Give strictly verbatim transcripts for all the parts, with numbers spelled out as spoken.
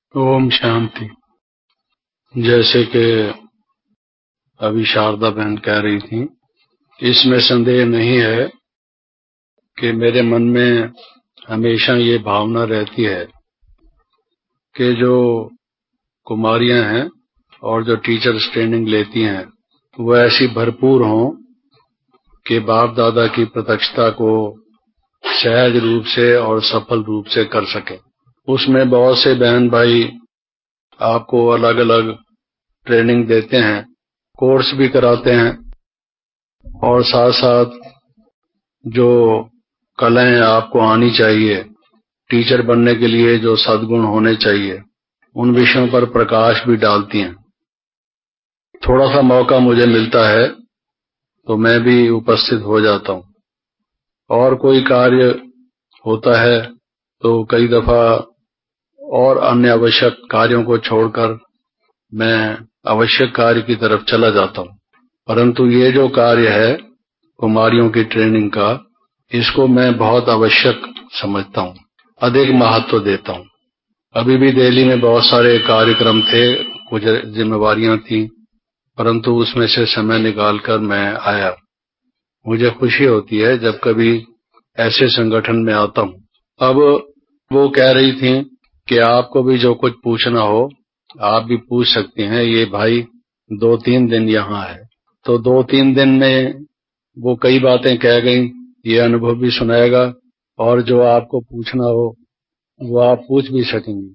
ओम शांति। जैसे कि अभी शारदा बहन कह रही थी, इसमें संदेह नहीं है कि मेरे मन में हमेशा ये भावना रहती है कि जो कुमारियां हैं और जो टीचर्स ट्रेनिंग लेती हैं वो ऐसी भरपूर हों कि बाप दादा की प्रत्यक्षता को सहज रूप से और सफल रूप से कर सके। उसमें बहुत से बहन भाई आपको अलग अलग ट्रेनिंग देते हैं, कोर्स भी कराते हैं और साथ साथ जो कलाएं आपको आनी चाहिए, टीचर बनने के लिए जो सद्गुण होने चाहिए, उन विषयों पर प्रकाश भी डालती हैं। थोड़ा सा मौका मुझे मिलता है तो मैं भी उपस्थित हो जाता हूँ, और कोई कार्य होता है तो कई दफा और अन्य आवश्यक कार्यों को छोड़कर मैं आवश्यक कार्य की तरफ चला जाता हूँ। परंतु ये जो कार्य है कुमारियों की ट्रेनिंग का, इसको मैं बहुत आवश्यक समझता हूँ, अधिक महत्व देता हूँ। अभी भी दिल्ली में बहुत सारे कार्यक्रम थे, कुछ जिम्मेवारियां थी, परंतु उसमें से समय निकालकर मैं आया। मुझे खुशी होती है जब कभी ऐसे संगठन में आता हूँ। अब वो कह रही थी कि आपको भी जो कुछ पूछना हो आप भी पूछ सकती हैं। ये भाई दो तीन दिन यहाँ है, तो दो तीन दिन में वो कई बातें कह गई, ये अनुभव भी सुनाएगा और जो आपको पूछना हो वो आप पूछ भी सकेंगी।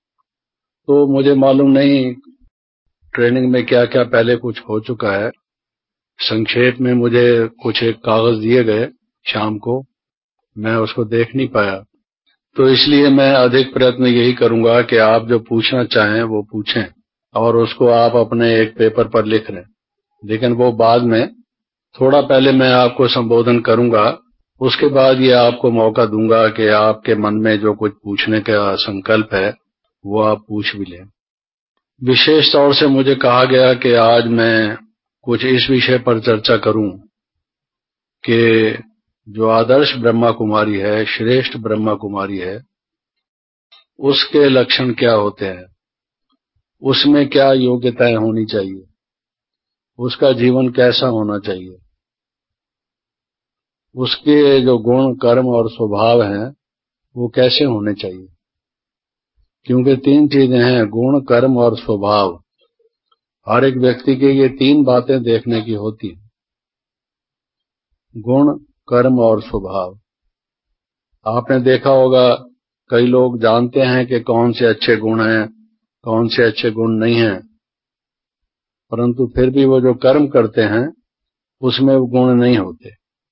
तो मुझे मालूम नहीं ट्रेनिंग में क्या क्या पहले कुछ हो चुका है। संक्षेप में मुझे कुछ एक कागज दिए गए शाम को, मैं उसको देख नहीं पाया, तो इसलिए मैं अधिक प्रयत्न यही करूंगा कि आप जो पूछना चाहें वो पूछें और उसको आप अपने एक पेपर पर लिख लें। लेकिन वो बाद में, थोड़ा पहले मैं आपको संबोधन करूंगा, उसके बाद ये आपको मौका दूंगा कि आपके मन में जो कुछ पूछने का संकल्प है वो आप पूछ भी लें। विशेष तौर से मुझे कहा गया कि आज मैं कुछ इस विषय पर चर्चा करूं कि जो आदर्श ब्रह्मा कुमारी है, श्रेष्ठ ब्रह्मा कुमारी है, उसके लक्षण क्या होते हैं, उसमें क्या योग्यताएं होनी चाहिए, उसका जीवन कैसा होना चाहिए, उसके जो गुण कर्म और स्वभाव हैं वो कैसे होने चाहिए। क्योंकि तीन चीजें हैं, गुण कर्म और स्वभाव। हर एक व्यक्ति के ये तीन बातें देखने की होती हैं, गुण कर्म और स्वभाव। आपने देखा होगा कई लोग जानते हैं कि कौन से अच्छे गुण हैं, कौन से अच्छे गुण नहीं हैं, परंतु फिर भी वो जो कर्म करते हैं उसमें वो गुण नहीं होते।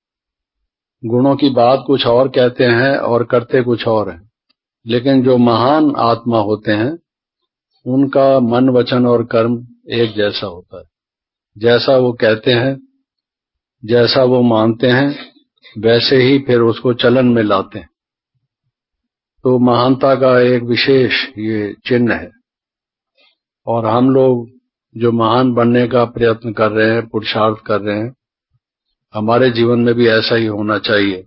गुणों की बात कुछ और कहते हैं और करते कुछ और हैं। लेकिन जो महान आत्मा होते हैं उनका मन वचन और कर्म एक जैसा होता है। जैसा वो कहते हैं, जैसा वो मानते हैं, वैसे ही फिर उसको चलन में लाते हैं। तो महानता का एक विशेष ये चिन्ह है, और हम लोग जो महान बनने का प्रयत्न कर रहे हैं, पुरुषार्थ कर रहे हैं, हमारे जीवन में भी ऐसा ही होना चाहिए।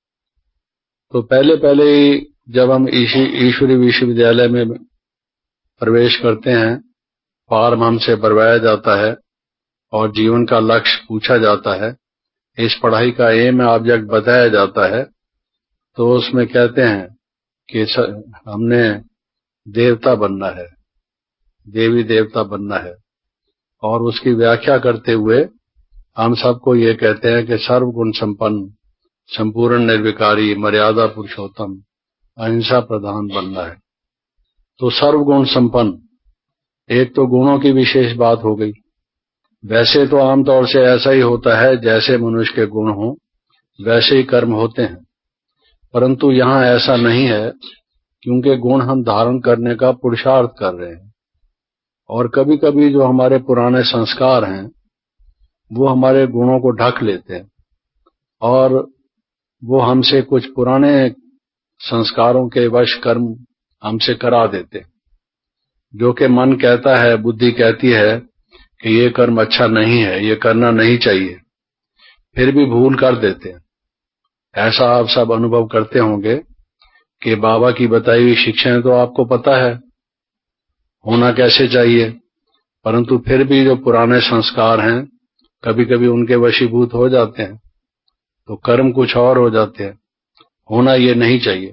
तो पहले पहले ही जब हम ईश्वरीय विश्वविद्यालय में प्रवेश करते हैं, फॉर्म हमसे भरवाया जाता है और जीवन का लक्ष्य पूछा जाता है, इस पढ़ाई का एम ऑब्जेक्ट बताया जाता है, तो उसमें कहते हैं कि हमने देवता बनना है, देवी देवता बनना है, और उसकी व्याख्या करते हुए हम सबको ये कहते हैं कि सर्वगुण संपन्न, संपूर्ण निर्विकारी, मर्यादा पुरुषोत्तम, अहिंसा प्रधान बनना है। तो सर्वगुण संपन्न, एक तो गुणों की विशेष बात हो गई। वैसे तो आमतौर से ऐसा ही होता है, जैसे मनुष्य के गुण हों वैसे ही कर्म होते हैं, परंतु यहाँ ऐसा नहीं है, क्योंकि गुण हम धारण करने का पुरुषार्थ कर रहे हैं। और कभी कभी जो हमारे पुराने संस्कार हैं वो हमारे गुणों को ढक लेते हैं, और वो हमसे कुछ पुराने संस्कारों के वश कर्म हमसे करा देते हैं, जो कि मन कहता है, बुद्धि कहती है कि ये कर्म अच्छा नहीं है, ये करना नहीं चाहिए, फिर भी भूल कर देते हैं। ऐसा आप सब अनुभव करते होंगे कि बाबा की बताई हुई शिक्षाएं तो आपको पता है, होना कैसे चाहिए, परंतु फिर भी जो पुराने संस्कार हैं कभी कभी उनके वशीभूत हो जाते हैं, तो कर्म कुछ और हो जाते हैं। होना ये नहीं चाहिए।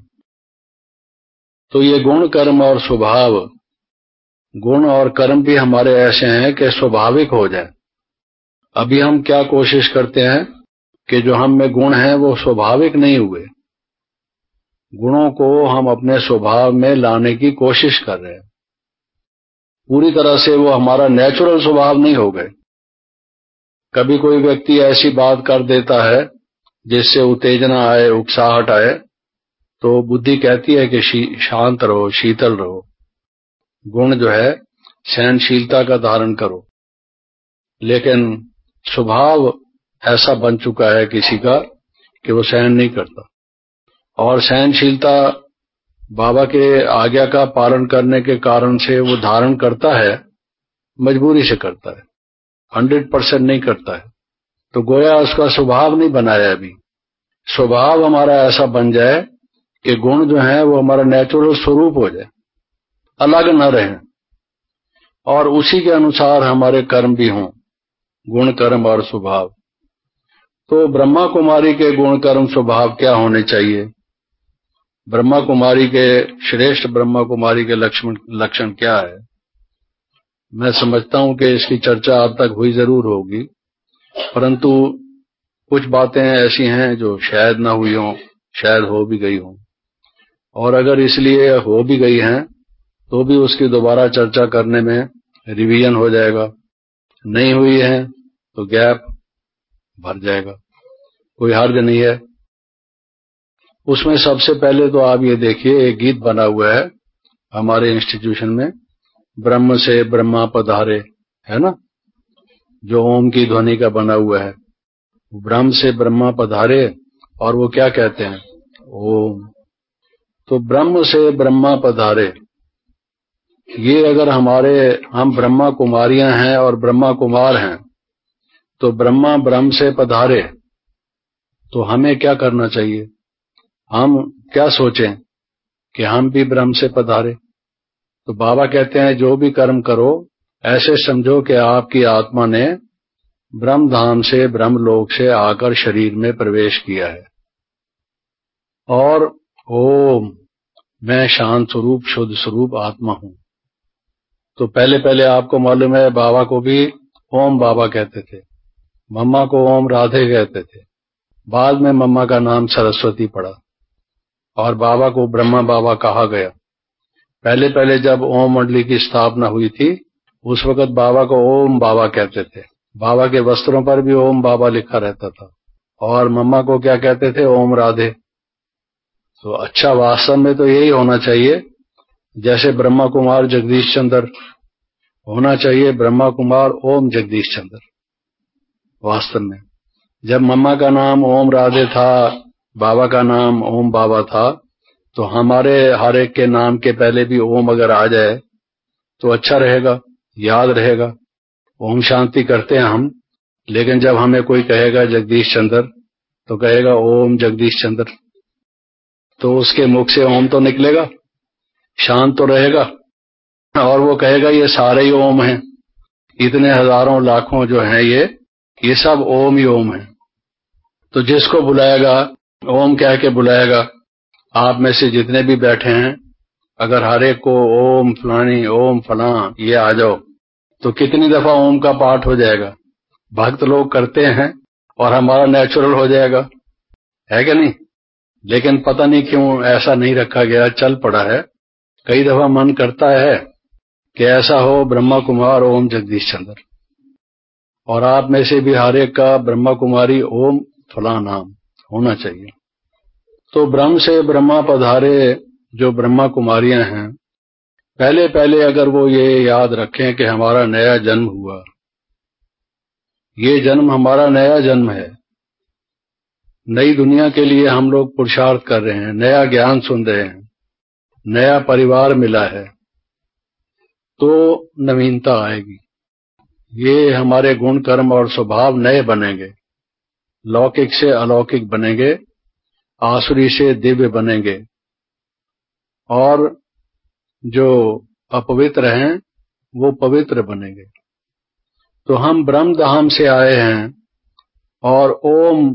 तो ये गुण, कर्म और स्वभाव, गुण और कर्म भी हमारे ऐसे हैं कि स्वाभाविक हो जाए। अभी हम क्या कोशिश करते हैं कि जो हम में गुण हैं वो स्वाभाविक नहीं हुए, गुणों को हम अपने स्वभाव में लाने की कोशिश कर रहे हैं। पूरी तरह से वो हमारा नेचुरल स्वभाव नहीं हो गए। कभी कोई व्यक्ति ऐसी बात कर देता है जिससे उत्तेजना आए, उकसाहट आए, तो बुद्धि कहती है कि शांत रहो, शीतल रहो, गुण जो है सहनशीलता का धारण करो। लेकिन स्वभाव ऐसा बन चुका है किसी का कि वो सहन नहीं करता। और सहनशीलता बाबा के आज्ञा का पालन करने के कारण से वो धारण करता है, मजबूरी से करता है, हंड्रेड परसेंट नहीं करता है। तो गोया उसका स्वभाव नहीं बनाया। अभी स्वभाव हमारा ऐसा बन जाए कि गुण जो है वो हमारा नेचुरल स्वरूप हो जाए, अलग न रहे, और उसी के अनुसार हमारे कर्म भी हों, गुण, कर्म और स्वभाव। तो ब्रह्मा कुमारी के गुण, कर्म, स्वभाव क्या होने चाहिए? ब्रह्मा कुमारी के, श्रेष्ठ ब्रह्मा कुमारी के लक्षण लक्षण क्या है? मैं समझता हूं कि इसकी चर्चा अब तक हुई जरूर होगी, परंतु कुछ बातें ऐसी हैं जो शायद ना हुई हों, शायद हो भी गई हों, और अगर इसलिए हो भी गई हैं तो भी उसकी दोबारा चर्चा करने में रिवीजन हो जाएगा। नहीं हुई है तो गैप भर जाएगा, कोई हर्ज नहीं है। उसमें सबसे पहले तो आप ये देखिए, एक गीत बना हुआ है हमारे इंस्टीट्यूशन में, ब्रह्म से ब्रह्मा पधारे, है ना, जो ओम की ध्वनि का बना हुआ है। ब्रह्म से ब्रह्मा पधारे, और वो क्या कहते हैं? ओम। तो ब्रह्म से ब्रह्मा पधारे, ये अगर हमारे, हम ब्रह्मा कुमारियां हैं और ब्रह्मा कुमार हैं, तो ब्रह्मा ब्रह्म से पधारे, तो हमें क्या करना चाहिए? हम क्या सोचें कि हम भी ब्रह्म से पधारे। तो बाबा कहते हैं जो भी कर्म करो ऐसे समझो कि आपकी आत्मा ने ब्रह्म धाम से, ब्रह्म लोक से आकर शरीर में प्रवेश किया है। और ओम, मैं शांत स्वरूप, शुद्ध स्वरूप आत्मा हूं। तो पहले पहले आपको मालूम है बाबा को भी ओम बाबा कहते थे, मम्मा को ओम राधे कहते थे, बाद में मम्मा का नाम सरस्वती पड़ा और बाबा को ब्रह्मा बाबा कहा गया। पहले पहले जब ओम मंडली की स्थापना हुई थी उस वक्त बाबा को ओम बाबा कहते थे, बाबा के वस्त्रों पर भी ओम बाबा लिखा रहता था, और मम्मा को क्या कहते थे? ओम राधे। तो अच्छा, वास्तव में तो यही होना चाहिए, जैसे ब्रह्मा कुमार जगदीश चंद्र होना चाहिए, ब्रह्मा कुमार ओम जगदीश चंद्र। वास्तव में जब मम्मा का नाम ओम राधे था, बाबा का नाम ओम बाबा था, तो हमारे हर एक के नाम के पहले भी ओम अगर आ जाए तो अच्छा रहेगा, याद रहेगा। ओम शांति करते हैं हम, लेकिन जब हमें कोई कहेगा जगदीश चंद्र तो कहेगा ओम जगदीश चंद्र, तो उसके मुख से ओम तो निकलेगा, शांत तो रहेगा, और वो कहेगा ये सारे ही ओम हैं, इतने हजारों लाखों जो हैं ये ये सब ओम ही ओम है। तो जिसको बुलाएगा ओम कह के बुलाएगा, आप में से जितने भी बैठे हैं, अगर हर एक को ओम फलानी, ओम फला, ये आ जाओ, तो कितनी दफा ओम का पाठ हो जाएगा? भक्त लोग करते हैं और हमारा नेचुरल हो जाएगा, है कि नहीं? लेकिन पता नहीं क्यों ऐसा नहीं रखा गया, चल पड़ा है। कई दफा मन करता है कि ऐसा हो ब्रह्मा कुमार ओम जगदीश चंद्र, और आप में से भी हर एक का ब्रह्मा कुमारी ओम फला नाम होना चाहिए। तो ब्रह्म से ब्रह्मा पधारे जो ब्रह्मा कुमारियां हैं, पहले पहले अगर वो ये याद रखें कि हमारा नया जन्म हुआ, ये जन्म हमारा नया जन्म है, नई दुनिया के लिए हम लोग पुरुषार्थ कर रहे हैं, नया ज्ञान सुन रहे हैं, नया परिवार मिला है, तो नवीनता आएगी। ये हमारे गुण, कर्म और स्वभाव नए बनेंगे, लौकिक से अलौकिक बनेंगे, आसुरी से दिव्य बनेंगे, और जो अपवित्र हैं वो पवित्र बनेंगे। तो हम ब्रह्म धाम से आए हैं और ओम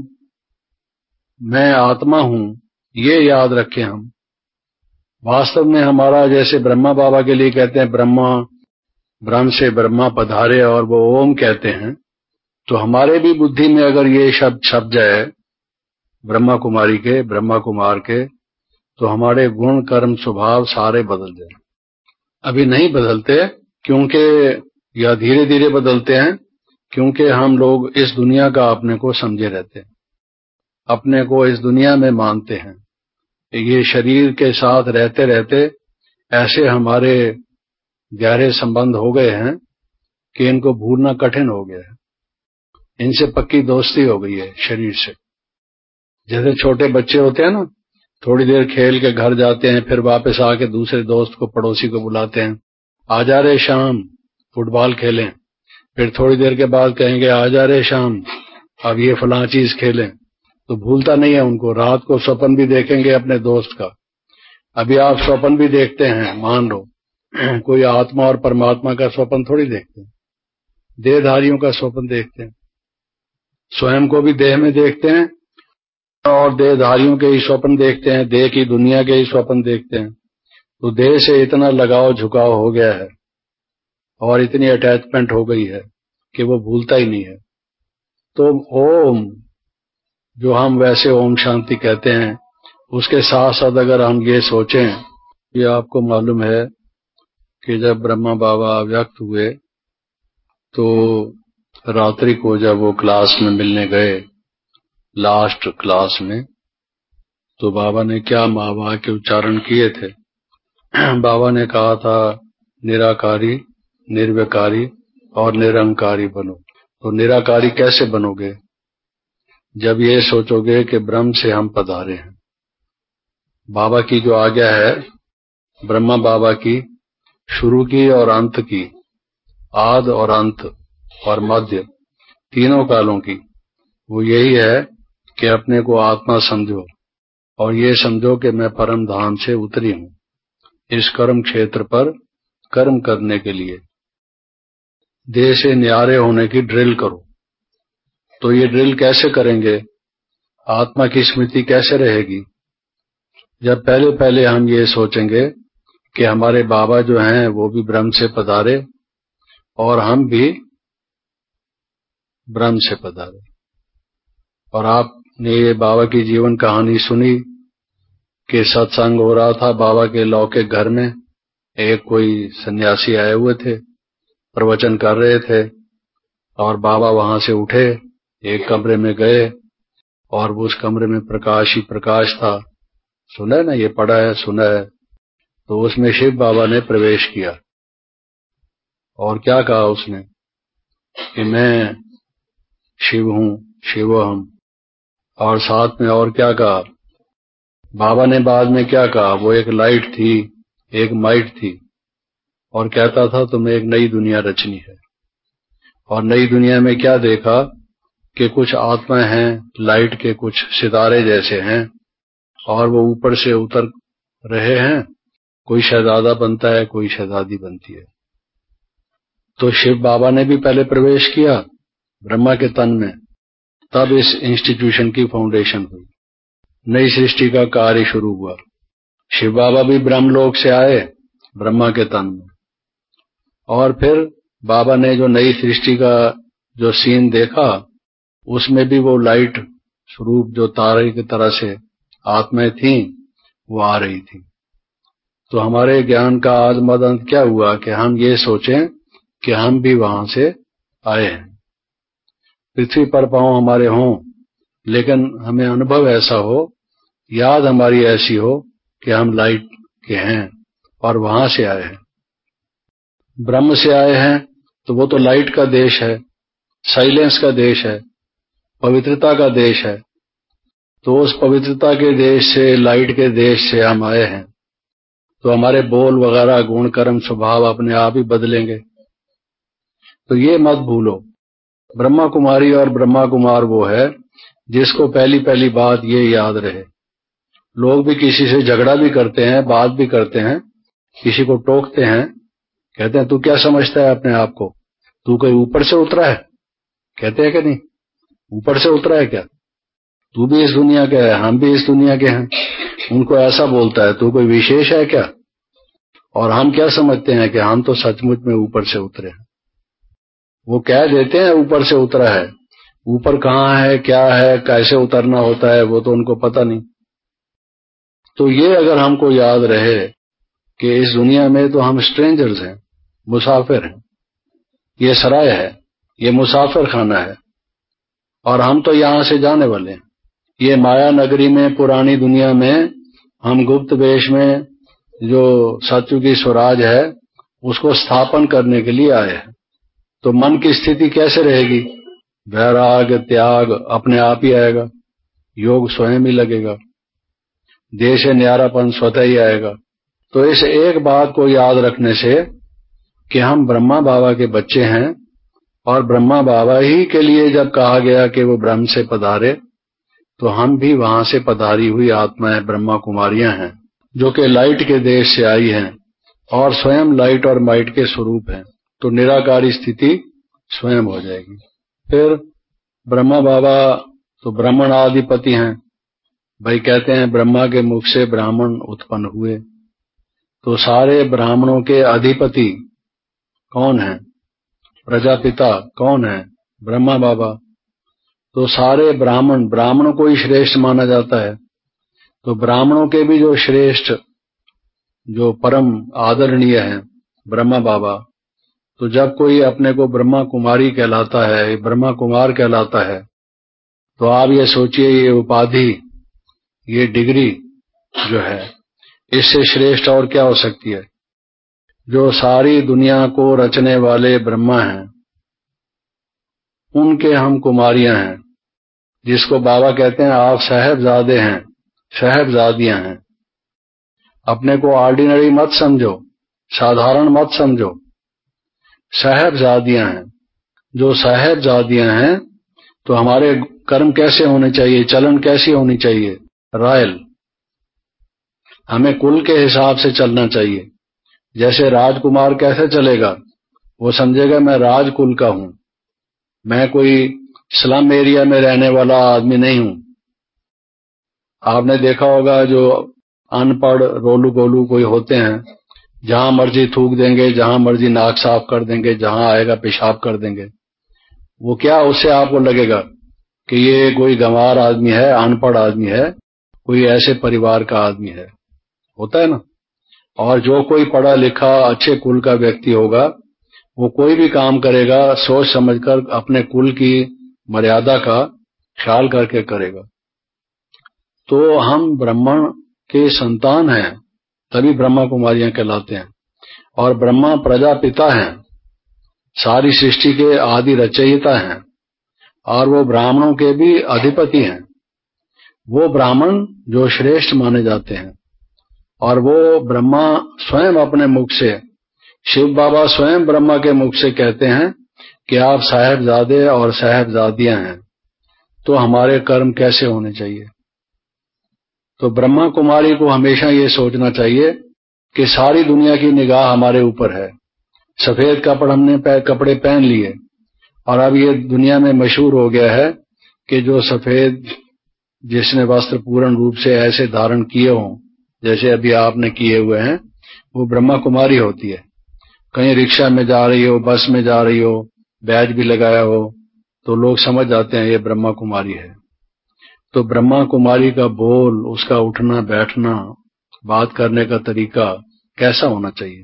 मैं आत्मा हूं ये याद रखें हम। वास्तव में हमारा जैसे ब्रह्मा बाबा के लिए कहते हैं ब्रह्मा ब्रह्म से ब्रह्मा पधारे और वो ओम कहते हैं, तो हमारे भी बुद्धि में अगर ये शब्द छप जाए ब्रह्मा कुमारी के ब्रह्मा कुमार के, तो हमारे गुण कर्म स्वभाव सारे बदल जाए। अभी नहीं बदलते क्योंकि या धीरे धीरे बदलते हैं क्योंकि हम लोग इस दुनिया का अपने को समझे रहते हैं, अपने को इस दुनिया में मानते हैं। ये शरीर के साथ रहते रहते ऐसे हमारे गहरे संबंध हो गए हैं कि इनको भूलना कठिन हो गया है। इनसे पक्की दोस्ती हो गई है शरीर से। जैसे छोटे बच्चे होते हैं ना, थोड़ी देर खेल के घर जाते हैं, फिर वापस आके दूसरे दोस्त को पड़ोसी को बुलाते हैं, आजा रे शाम फुटबॉल खेलें। फिर थोड़ी देर के बाद कहेंगे आजा रे शाम अब ये फलां चीज खेलें। तो भूलता नहीं है उनको। रात को स्वप्न भी देखेंगे अपने दोस्त का। अभी आप स्वप्न भी देखते हैं, मान लो कोई आत्मा और परमात्मा का स्वप्न थोड़ी देखते हैं, देहधारियों का स्वप्न देखते हैं। स्वयं को भी देह में देखते हैं और देहधारियों के ही स्वप्न देखते हैं, देह की दुनिया के ही स्वप्न देखते हैं। तो देह से इतना लगाव झुकाव हो गया है और इतनी अटैचमेंट हो गई है कि वो भूलता ही नहीं है। तो ओम जो हम वैसे ओम शांति कहते हैं, उसके साथ साथ अगर हम ये सोचें, ये आपको मालूम है कि जब ब्रह्मा बाबा व्यक्त हुए तो रात्रि को जब वो क्लास में मिलने गए लास्ट क्लास में, तो बाबा ने क्या मावा के उच्चारण किए थे। बाबा ने कहा था निराकारी, निर्विकारी और निरंकारी बनो। तो निराकारी कैसे बनोगे? जब ये सोचोगे कि ब्रह्म से हम पधारे हैं। बाबा की जो आज्ञा है, ब्रह्मा बाबा की, शुरू की और अंत की, आद और अंत और मध्य तीनों कालों की, वो यही है कि अपने को आत्मा समझो और ये समझो कि मैं परम धाम से उतरी हूं इस कर्म क्षेत्र पर कर्म करने के लिए। देह से न्यारे होने की ड्रिल करो। तो ये ड्रिल कैसे करेंगे? आत्मा की स्मृति कैसे रहेगी? जब पहले पहले हम ये सोचेंगे कि हमारे बाबा जो हैं वो भी ब्रह्म से पधारे और हम भी ब्रह्म से पधारे। और आपने ये बाबा की जीवन कहानी सुनी कि सत्संग हो रहा था बाबा के लौकिक घर में। एक कोई सन्यासी आए हुए थे, प्रवचन कर रहे थे और बाबा वहां से उठे, एक कमरे में गए और उस कमरे में प्रकाश ही प्रकाश था। सुना है ना, ये पढ़ा है, सुना है। तो उसमें शिव बाबा ने प्रवेश किया और क्या कहा उसने कि मैं शिव हूं, शिवोहम। और साथ में और क्या कहा बाबा ने? बाद में क्या कहा? वो एक लाइट थी, एक माइट थी और कहता था तुम्हें एक नई दुनिया रचनी है। और नई दुनिया में क्या देखा कि कुछ आत्मा हैं, लाइट के कुछ सितारे जैसे हैं और वो ऊपर से उतर रहे हैं। कोई शहजादा बनता है, कोई शहजादी बनती है। तो शिव बाबा ने भी पहले प्रवेश किया ब्रह्मा के तन में, तब इस इंस्टीट्यूशन की फाउंडेशन हुई, नई सृष्टि का कार्य शुरू हुआ। शिव बाबा भी ब्रह्मलोक से आए ब्रह्मा के तन में, और फिर बाबा ने जो नई सृष्टि का जो सीन देखा उसमें भी वो लाइट स्वरूप जो तारे की तरह से आत्माएं थीं वो आ रही थी। तो हमारे ज्ञान का आज मद अंत क्या हुआ कि हम ये सोचें कि हम भी वहां से आए हैं। पृथ्वी पर पांव हमारे हों, लेकिन हमें अनुभव ऐसा हो, याद हमारी ऐसी हो कि हम लाइट के हैं और वहां से आए हैं। ब्रह्म से आए हैं तो वो तो लाइट का देश है, साइलेंस का देश है, पवित्रता का देश है। तो उस पवित्रता के देश से, लाइट के देश से हम आए हैं, तो हमारे बोल वगैरह गुण कर्म स्वभाव अपने आप ही बदलेंगे। तो ये मत भूलो, ब्रह्मा कुमारी और ब्रह्मा कुमार वो है जिसको पहली पहली बात ये याद रहे। लोग भी किसी से झगड़ा भी करते हैं, बात भी करते हैं, किसी को टोकते हैं, कहते हैं तू क्या समझता है अपने आप को, तू कोई ऊपर से उतरा है? कहते हैं कि नहीं, ऊपर से उतरा है क्या? तू भी इस दुनिया का है, हम भी इस दुनिया के हैं। उनको ऐसा बोलता है, तू कोई विशेष है क्या? और हम क्या समझते हैं कि हम तो सचमुच में ऊपर से उतरे हैं। वो कह देते हैं ऊपर से उतरा है, ऊपर कहाँ है, क्या है, कैसे उतरना होता है, वो तो उनको पता नहीं। तो ये अगर हमको याद रहे कि इस दुनिया में तो हम स्ट्रेंजर्स हैं, मुसाफिर हैं, ये सराय है, ये मुसाफिर खाना है, और हम तो यहां से जाने वाले हैं। ये माया नगरी में, पुरानी दुनिया में हम गुप्त वेश में जो सत्य की स्वराज है उसको स्थापन करने के लिए आए हैं। तो मन की स्थिति कैसे रहेगी? वैराग त्याग अपने आप ही आएगा, योग स्वयं ही लगेगा, देह से न्यारापन स्वतः ही आएगा। तो इस एक बात को याद रखने से कि हम ब्रह्मा बाबा के बच्चे हैं, और ब्रह्मा बाबा ही के लिए जब कहा गया कि वो ब्रह्म से पधारे, तो हम भी वहां से पधारी हुई आत्माएं ब्रह्मा कुमारियां हैं, जो कि लाइट के देश से आई हैं और स्वयं लाइट और माइट के स्वरूप हैं। तो निराकारी स्थिति स्वयं हो जाएगी। फिर ब्रह्मा बाबा तो ब्राह्मण आदिपति हैं। भाई कहते हैं ब्रह्मा के मुख से ब्राह्मण उत्पन्न हुए, तो सारे ब्राह्मणों के अधिपति कौन है? प्रजापिता कौन है? ब्रह्मा बाबा। तो सारे ब्राह्मण, ब्राह्मणों को ही श्रेष्ठ माना जाता है। तो ब्राह्मणों के भी जो श्रेष्ठ, जो परम आदरणीय हैं ब्रह्मा बाबा, तो जब कोई अपने को ब्रह्मा कुमारी कहलाता है, ब्रह्मा कुमार कहलाता है, तो आप ये सोचिए ये उपाधि, ये डिग्री जो है, इससे श्रेष्ठ और क्या हो सकती है? जो सारी दुनिया को रचने वाले ब्रह्मा हैं, उनके हम कुमारियां हैं, जिसको बाबा कहते हैं आप साहबजादे हैं, साहबजादियां हैं। अपने को ऑर्डिनरी मत समझो, साधारण मत समझो, साहबजादियां हैं। जो साहबजादियां हैं, तो हमारे कर्म कैसे होने चाहिए, चलन कैसी होनी चाहिए? रॉयल। हमें कुल के हिसाब से चलना चाहिए। जैसे राजकुमार कैसे चलेगा? वो समझेगा मैं राजकुल का हूं, मैं कोई स्लम एरिया में रहने वाला आदमी नहीं हूं। आपने देखा होगा जो अनपढ़ रोलू गोलू कोई होते हैं, जहां मर्जी थूक देंगे, जहां मर्जी नाक साफ कर देंगे, जहां आएगा पेशाब कर देंगे। वो क्या, उससे आपको लगेगा कि ये कोई गंवार आदमी है, अनपढ़ आदमी है, कोई ऐसे परिवार का आदमी है, होता है ना। और जो कोई पढ़ा लिखा अच्छे कुल का व्यक्ति होगा, वो कोई भी काम करेगा सोच समझकर, अपने कुल की मर्यादा का ख्याल करके करेगा। तो हम ब्राह्मण के संतान हैं, तभी ब्रह्मा कुमारियां कहलाते हैं। और ब्रह्मा प्रजापिता हैं, सारी सृष्टि के आदि रचयिता हैं, और वो ब्राह्मणों के भी अधिपति हैं। वो ब्राह्मण जो श्रेष्ठ माने जाते हैं, और वो ब्रह्मा स्वयं अपने मुख से, शिव बाबा स्वयं ब्रह्मा के मुख से कहते हैं कि आप साहबजादे और साहबजादियां हैं। तो हमारे कर्म कैसे होने चाहिए? तो ब्रह्मा कुमारी को हमेशा ये सोचना चाहिए कि सारी दुनिया की निगाह हमारे ऊपर है। सफेद कपड़े हमने कपड़े पहन लिए, और अब ये दुनिया में मशहूर हो गया है कि जो सफेद, जिसने वस्त्र पूर्ण रूप से ऐसे धारण किए हों जैसे अभी आपने किए हुए हैं, वो ब्रह्मा कुमारी होती है। कहीं रिक्शा में जा रही हो, बस में जा रही हो, बैज भी लगाया हो, तो लोग समझ जाते हैं ये ब्रह्मा कुमारी है। तो ब्रह्मा कुमारी का बोल, उसका उठना बैठना, बात करने का तरीका कैसा होना चाहिए?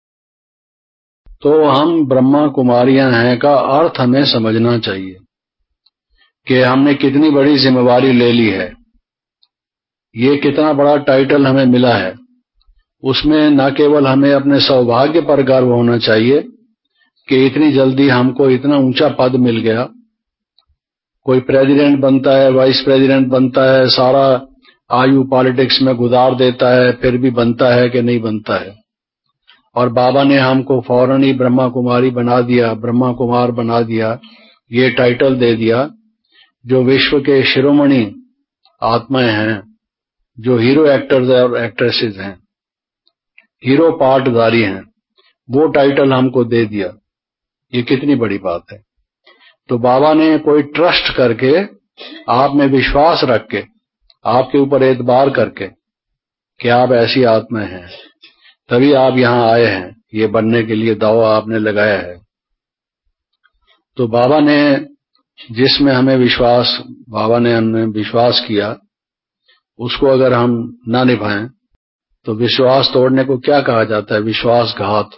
तो हम ब्रह्मा कुमारियां हैं का अर्थ हमें समझना चाहिए कि हमने कितनी बड़ी जिम्मेवारी ले ली है, ये कितना बड़ा टाइटल हमें मिला है। उसमें न केवल हमें अपने सौभाग्य पर गर्व होना चाहिए कि इतनी जल्दी हमको इतना ऊंचा पद मिल गया। कोई प्रेसिडेंट बनता है, वाइस प्रेसिडेंट बनता है, सारा आयु पॉलिटिक्स में गुजार देता है, फिर भी बनता है कि नहीं बनता है। और बाबा ने हमको फौरन ही ब्रह्मा कुमारी बना दिया, ब्रह्मा कुमार बना दिया, ये टाइटल दे दिया। जो विश्व के शिरोमणि आत्माएं हैं, जो हीरो एक्टर्स और एक्ट्रेसेस हैं, हीरो पार्टधारी हैं, वो टाइटल हमको दे दिया। ये कितनी बड़ी बात है। तो बाबा ने कोई ट्रस्ट करके, आप में विश्वास रख के, आपके ऊपर एतबार करके कि आप ऐसी आत्मा हैं, तभी आप यहां आए हैं, ये बनने के लिए दावा आपने लगाया है। तो बाबा ने जिसमें हमें विश्वास, बाबा ने हमें विश्वास किया, उसको अगर हम ना निभाएं तो विश्वास तोड़ने को क्या कहा जाता है? विश्वासघात।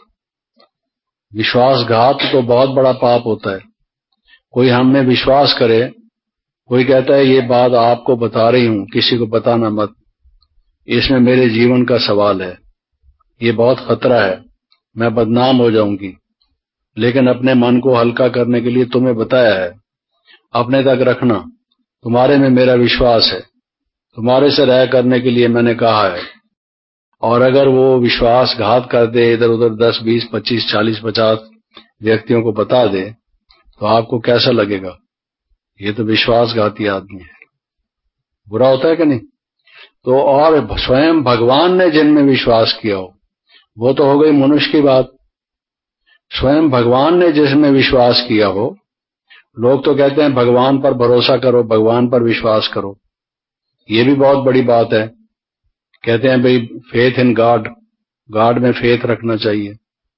विश्वासघात तो बहुत बड़ा पाप होता है। कोई हम में विश्वास करे, कोई कहता है ये बात आपको बता रही हूं, किसी को बताना मत, इसमें मेरे जीवन का सवाल है, ये बहुत खतरा है, मैं बदनाम हो जाऊंगी, लेकिन अपने मन को हल्का करने के लिए तुम्हें बताया है, अपने तक रखना, तुम्हारे में मेरा विश्वास है, तुम्हारे से राय करने के लिए मैंने कहा है। और अगर वो विश्वासघात कर दे, इधर उधर दस बीस पच्चीस चालीस पचास व्यक्तियों को बता दे, तो आपको कैसा लगेगा? ये तो विश्वासघाती आदमी है, बुरा होता है कि नहीं? तो और स्वयं भगवान ने जिनमें विश्वास किया हो, वो तो हो गई मनुष्य की बात। स्वयं भगवान ने जिसमें विश्वास किया हो, लोग तो कहते हैं भगवान पर भरोसा करो, भगवान पर विश्वास करो, ये भी बहुत बड़ी बात है। कहते हैं भाई फेथ इन गॉड, गॉड में फेथ रखना चाहिए,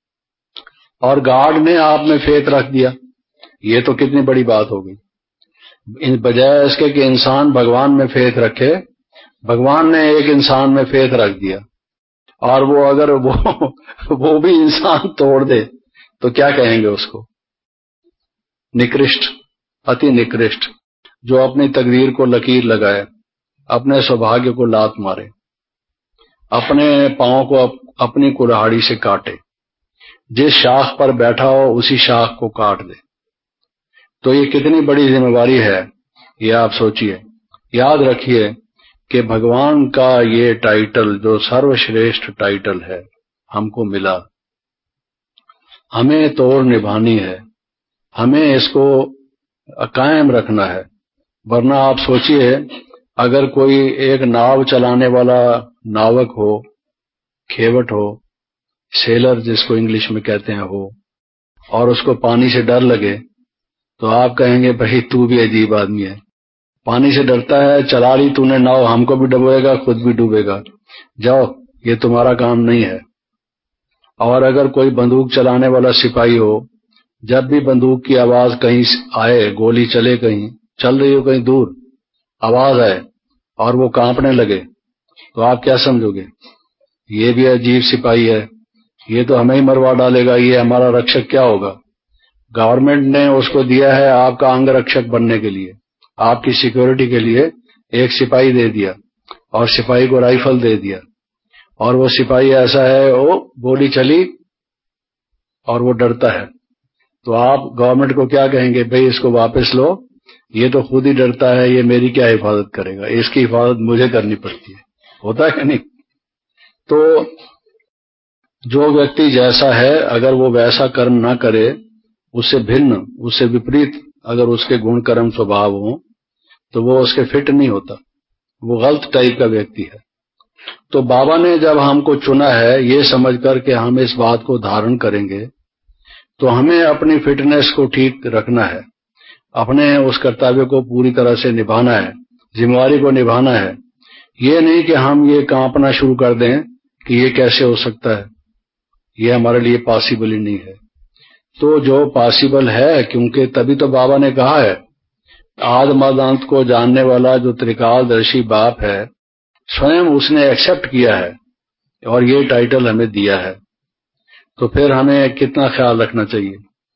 और गॉड ने आप में फेथ रख दिया, ये तो कितनी बड़ी बात हो गई। इन बजाय इसके कि इंसान भगवान में फेथ रखे, भगवान ने एक इंसान में फेथ रख दिया, और वो अगर वो वो भी इंसान तोड़ दे तो क्या कहेंगे उसको? निकृष्ट, अति निकृष्ट, जो अपनी तकदीर को लकीर लगाए, अपने सौभाग्य को लात मारे, अपने पांव को अप, अपनी कुल्हाड़ी से काटे, जिस शाख पर बैठा हो उसी शाख को काट दे। तो ये कितनी बड़ी जिम्मेवारी है, ये आप सोचिए। याद रखिए कि भगवान का ये टाइटल, जो सर्वश्रेष्ठ टाइटल है, हमको मिला, हमें तोड़ निभानी है, हमें इसको कायम रखना है। वरना आप सोचिए, अगर कोई एक नाव चलाने वाला नावक हो, खेवट हो, सेलर जिसको इंग्लिश में कहते हैं हो, और उसको पानी से डर लगे, तो आप कहेंगे भाई तू भी अजीब आदमी है, पानी से डरता है, चला ली तूने नाव, हमको भी डुबोएगा, खुद भी डूबेगा, जाओ, ये तुम्हारा काम नहीं है। और अगर कोई बंदूक चलाने वाला सिपाही हो, जब भी बंदूक की आवाज कहीं आए, गोली चले, कहीं चल रही हो, कहीं दूर आवाज आए और वो कांपने लगे, तो आप क्या समझोगे? ये भी अजीब सिपाही है, ये तो हमें ही मरवा डालेगा, ये हमारा रक्षक क्या होगा? गवर्नमेंट ने उसको दिया है आपका अंग रक्षक बनने के लिए, आपकी सिक्योरिटी के लिए एक सिपाही दे दिया, और सिपाही को राइफल दे दिया, और वो सिपाही ऐसा है, वो गोली चली और वो डरता है, तो आप गवर्नमेंट को क्या कहेंगे? भाई इसको वापस लो, ये तो खुद ही डरता है, ये मेरी क्या हिफाजत करेगा, इसकी हिफाजत मुझे करनी पड़ती है। होता है कि नहीं? तो जो व्यक्ति जैसा है, अगर वो वैसा कर्म ना करे, उससे भिन्न, उससे विपरीत अगर उसके गुण कर्म स्वभाव हो, तो वो उसके फिट नहीं होता, वो गलत टाइप का व्यक्ति है। तो बाबा ने जब हमको चुना है, ये समझ कर के हम इस बात को धारण करेंगे, तो हमें अपनी फिटनेस को ठीक रखना है, अपने उस कर्तव्य को पूरी तरह से निभाना है, जिम्मेवारी को निभाना है। ये नहीं कि हम ये कांपना शुरू कर दें कि ये कैसे हो सकता है, ये हमारे लिए पॉसिबल ही नहीं है। तो जो पॉसिबल है, क्योंकि तभी तो बाबा ने कहा है, आदि मध्य अंत को जानने वाला जो त्रिकालदर्शी बाप है, स्वयं उसने एक्सेप्ट किया है और ये टाइटल हमें दिया है। तो फिर हमें कितना ख्याल रखना चाहिए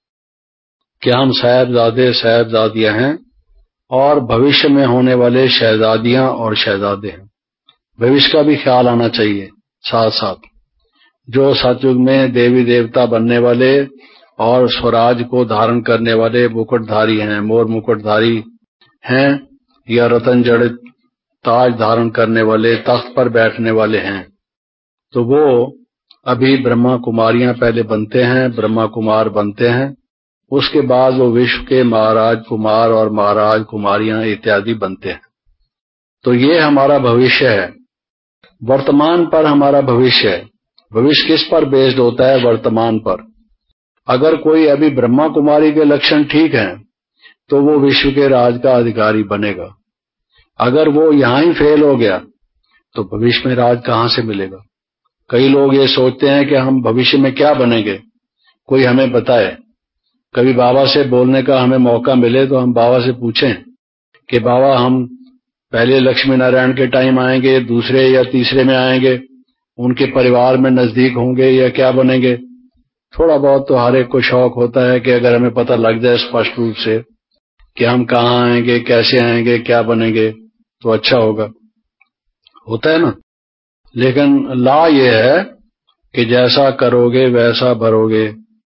कि हम साहिबजादे साहिबजादियां हैं, और भविष्य में होने वाले शहजादियां और शहजादे हैं। भविष्य का भी ख्याल आना चाहिए साथ साथ। जो सतयुग में देवी देवता बनने वाले और स्वराज को धारण करने वाले मुकुटधारी हैं, मोर मुकुटधारी हैं, या रतन जड़ित ताज धारण करने वाले, तख्त पर बैठने वाले हैं, तो वो अभी ब्रह्मा कुमारियां पहले बनते हैं, ब्रह्मा कुमार बनते हैं, उसके बाद वो विश्व के महाराज कुमार और महाराज कुमारियां इत्यादि बनते हैं। तो ये हमारा भविष्य है, वर्तमान पर हमारा भविष्य है। भविष्य किस पर बेस्ड होता है? वर्तमान पर। अगर कोई अभी ब्रह्मा कुमारी के लक्षण ठीक हैं तो वो विश्व के राज का अधिकारी बनेगा। अगर वो यहां ही फेल हो गया तो भविष्य में राज कहां से मिलेगा? कई लोग ये सोचते हैं कि हम भविष्य में क्या बनेंगे, कोई हमें बताए। कभी बाबा से बोलने का हमें मौका मिले तो हम बाबा से पूछें कि बाबा हम पहले लक्ष्मी नारायण के टाइम आएंगे, दूसरे या तीसरे में आएंगे, उनके परिवार में नजदीक होंगे या क्या बनेंगे? थोड़ा बहुत तो हर एक को शौक होता है कि अगर हमें पता लग जाए स्पष्ट रूप से कि हम कहाँ आएंगे, कैसे आएंगे, क्या बनेंगे तो अच्छा होगा, होता है ना। लेकिन लॉ ये है कि जैसा करोगे वैसा भरोगे।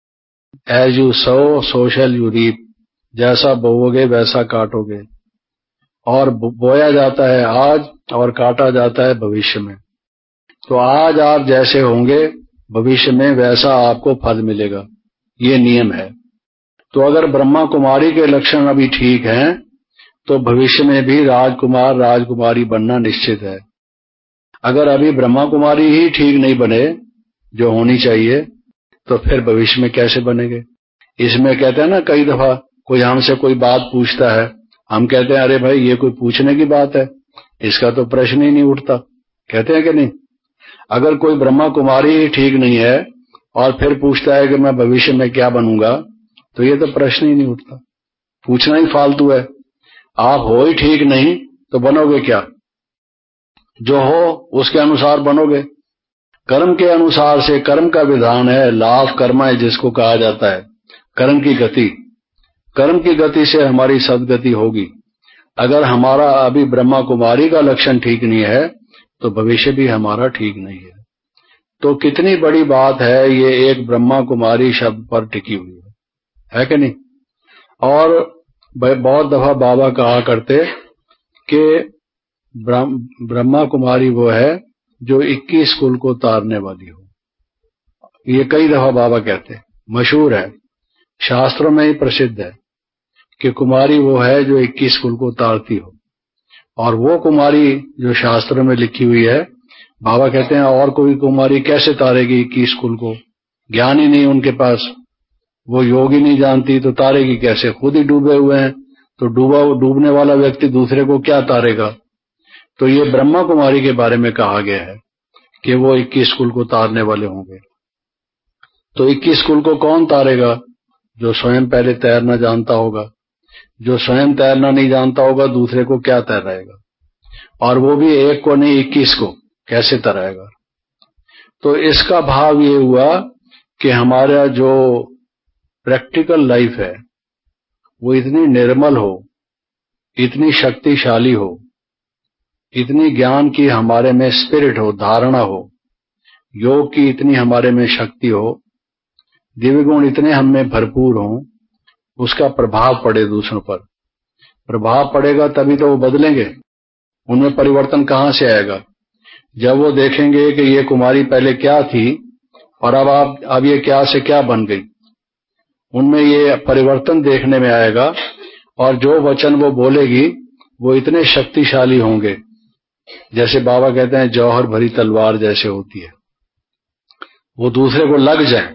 As you sow so shall you reap. जैसा बोओगे वैसा काटोगे। और बोया जाता है आज और काटा जाता है भविष्य में। तो आज आप जैसे होंगे भविष्य में वैसा आपको फल मिलेगा, ये नियम है। तो अगर ब्रह्मा कुमारी के लक्षण अभी ठीक हैं तो भविष्य में भी राजकुमार राजकुमारी बनना निश्चित है। अगर अभी ब्रह्मा कुमारी ही ठीक नहीं बने जो होनी चाहिए तो फिर भविष्य में कैसे बनेंगे? इसमें कहते हैं ना, कई दफा कोई हमसे कोई बात पूछता है, हम कहते हैं अरे भाई ये कोई पूछने की बात है, इसका तो प्रश्न ही नहीं उठता। कहते हैं कि नहीं? अगर कोई ब्रह्मा कुमारी ही ठीक नहीं है और फिर पूछता है कि मैं भविष्य में क्या बनूंगा, तो ये तो प्रश्न ही नहीं उठता, पूछना ही फालतू है। आप हो ही ठीक नहीं तो बनोगे क्या? जो हो उसके अनुसार बनोगे। कर्म के अनुसार से, कर्म का विधान है, लॉ ऑफ कर्म है जिसको कहा जाता है, कर्म की गति। कर्म की गति से हमारी सदगति होगी। अगर हमारा अभी ब्रह्मा कुमारी का लक्षण ठीक नहीं है तो भविष्य भी हमारा ठीक नहीं है। तो कितनी बड़ी बात है ये एक ब्रह्मा कुमारी शब्द पर टिकी हुई है, है कि नहीं? और बहुत दफा बाबा कहा करते कि ब्रह्मा कुमारी वो है जो इक्कीस कुल को तारने वाली हो। ये कई दफा बाबा कहते हैं, मशहूर है, शास्त्रों में ही प्रसिद्ध है कि कुमारी वो है जो इक्कीस कुल को तारती हो। और वो कुमारी जो शास्त्रों में लिखी हुई है, बाबा कहते हैं और कोई कुमारी कैसे तारेगी इक्कीस कुल को? ज्ञान ही नहीं उनके पास, वो योग ही नहीं जानती तो तारेगी कैसे? खुद ही डूबे हुए हैं, तो डूबा डूबने वाला व्यक्ति दूसरे को क्या तारेगा? तो ये ब्रह्मा कुमारी के बारे में कहा गया है कि वो इक्कीस कुल को तारने वाले होंगे। तो इक्कीस कुल को कौन तारेगा? जो स्वयं पहले तैरना जानता होगा। जो स्वयं तैरना नहीं जानता होगा दूसरे को क्या तैराएगा? और वो भी एक को नहीं इक्कीस को कैसे तैराएगा? तो इसका भाव ये हुआ कि हमारा जो प्रैक्टिकल लाइफ है वो इतनी निर्मल हो, इतनी शक्तिशाली हो, इतनी ज्ञान की हमारे में स्पिरिट हो, धारणा हो, योग की इतनी हमारे में शक्ति हो, दिव्य गुण इतने हम में भरपूर हों, उसका प्रभाव पड़े दूसरों पर। प्रभाव पड़ेगा तभी तो वो बदलेंगे। उनमें परिवर्तन कहां से आएगा? जब वो देखेंगे कि ये कुमारी पहले क्या थी और अब आप अब ये क्या से क्या बन गई, उनमें ये परिवर्तन देखने में आएगा। और जो वचन वो बोलेगी वो इतने शक्तिशाली होंगे, जैसे बाबा कहते हैं जौहर भरी तलवार जैसे होती है, वो दूसरे को लग जाए,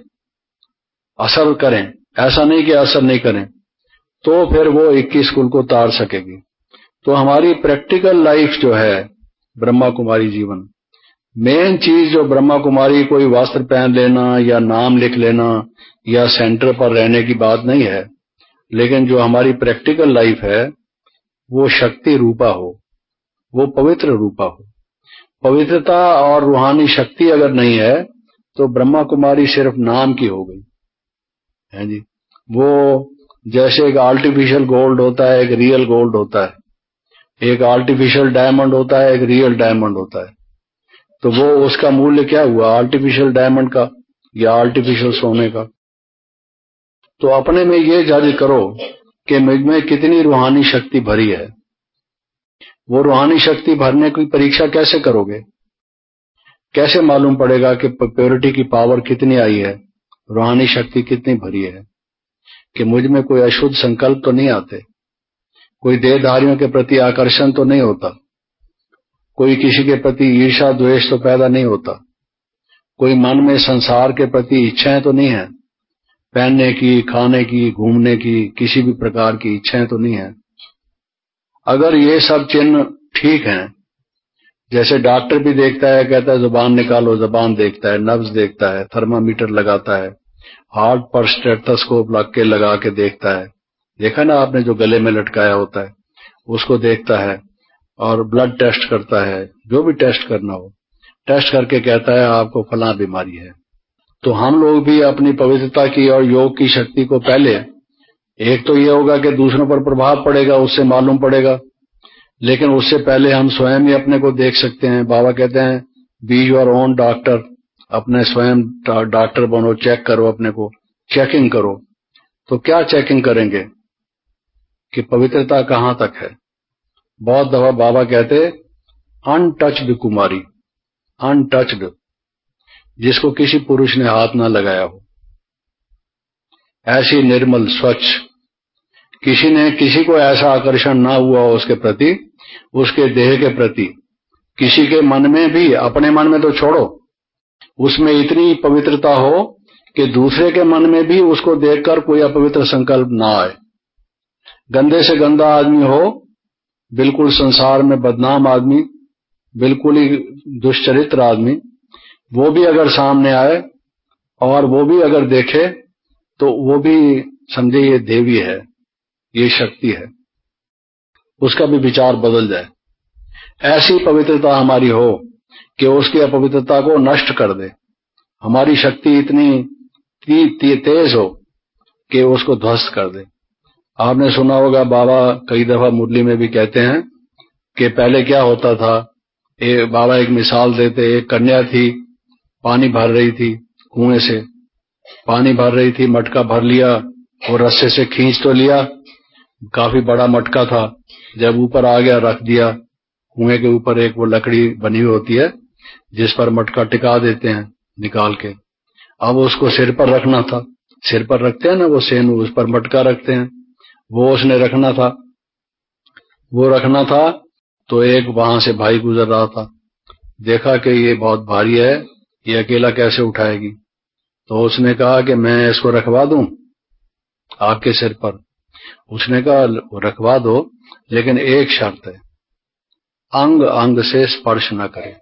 असर करें। ऐसा नहीं कि असर नहीं करें, तो फिर वो इक्कीस कुल को तार सकेगी। तो हमारी प्रैक्टिकल लाइफ जो है ब्रह्मा कुमारी जीवन, मेन चीज जो ब्रह्मा कुमारी कोई वस्त्र पहन लेना या नाम लिख लेना या सेंटर पर रहने की बात नहीं है, लेकिन जो हमारी प्रैक्टिकल लाइफ है वो शक्ति रूपा हो, वो पवित्र रूपा हो। पवित्रता और रूहानी शक्ति अगर नहीं है तो ब्रह्मा कुमारी सिर्फ नाम की हो गई है जी। वो जैसे एक आर्टिफिशियल गोल्ड होता है, एक रियल गोल्ड होता है, एक आर्टिफिशियल डायमंड होता है, एक रियल डायमंड होता है। तो वो उसका मूल्य क्या हुआ आर्टिफिशियल डायमंड का या आर्टिफिशियल सोने का? तो अपने में ये जज करो कि मुझ में कितनी रूहानी शक्ति भरी है। वो रूहानी शक्ति भरने की परीक्षा कैसे करोगे? कैसे मालूम पड़ेगा कि प्योरिटी की पावर कितनी आई है, रूहानी शक्ति कितनी भरी है? कि मुझ में कोई अशुद्ध संकल्प तो नहीं आते, कोई देहधारियों के प्रति आकर्षण तो नहीं होता, कोई किसी के प्रति ईर्ष्या द्वेष तो पैदा नहीं होता, कोई मन में संसार के प्रति इच्छाएं तो नहीं है, पहनने की, खाने की, घूमने की, किसी भी प्रकार की इच्छाएं तो नहीं है। अगर ये सब चिन्ह ठीक हैं, जैसे डॉक्टर भी देखता है, कहता है जुबान निकालो, जुबान देखता है, नब्ज देखता है, थर्मामीटर लगाता है, हार्ट पर स्टेथोस्कोप लग के लगा के देखता है, देखा ना आपने, जो गले में लटकाया होता है उसको देखता है, और ब्लड टेस्ट करता है, जो भी टेस्ट करना हो, टेस्ट करके कहता है आपको फलां बीमारी है। तो हम लोग भी अपनी पवित्रता की और योग की शक्ति को पहले, एक तो ये होगा कि दूसरों पर प्रभाव पड़ेगा, उससे मालूम पड़ेगा, लेकिन उससे पहले हम स्वयं ही अपने को देख सकते हैं। बाबा कहते हैं बी योर ओन डॉक्टर, अपने स्वयं डॉक्टर बनो, चेक करो अपने को, चेकिंग करो। तो क्या चेकिंग करेंगे कि पवित्रता कहां तक है। बहुत दफा बाबा कहते अनटच्ड कुमारी, अनटच्ड, जिसको किसी पुरुष ने हाथ ना लगाया हो, ऐसी निर्मल स्वच्छ, किसी ने किसी को ऐसा आकर्षण ना हुआ हो उसके प्रति, उसके देह के प्रति, किसी के मन में भी, अपने मन में तो छोड़ो, उसमें इतनी पवित्रता हो कि दूसरे के मन में भी उसको देखकर कोई अपवित्र संकल्प ना आए। गंदे से गंदा आदमी हो, बिल्कुल संसार में बदनाम आदमी, बिल्कुल ही दुष्चरित्र आदमी, वो भी अगर सामने आए और वो भी अगर देखे तो वो भी समझे ये देवी है, ये शक्ति है, उसका भी विचार बदल जाए। ऐसी पवित्रता हमारी हो कि उसकी अपवित्रता को नष्ट कर दे। हमारी शक्ति इतनी ती, ती, तेज हो कि उसको ध्वस्त कर दे। आपने सुना होगा बाबा कई दफा मुरली में भी कहते हैं कि पहले क्या होता था। ए, बाबा एक मिसाल देते, एक कन्या थी, पानी भर रही थी, कुएं से पानी भर रही थी, मटका भर लिया और रस्से से खींच तो लिया, काफी बड़ा मटका था, जब ऊपर आ गया रख दिया। कुएं के ऊपर एक वो लकड़ी बनी हुई होती है जिस पर मटका टिका देते हैं निकाल के। अब उसको सिर पर रखना था, सिर पर रखते हैं ना वो सेन, उस पर मटका रखते हैं, वो उसने रखना था, वो रखना था। तो एक वहां से भाई गुजर रहा था, देखा कि ये बहुत भारी है, ये अकेला कैसे उठाएगी। तो उसने कहा कि मैं इसको रखवा दूं आपके सिर पर। उसने कहा रखवा दो, लेकिन एक शर्त है, अंग अंग से स्पर्श न करे।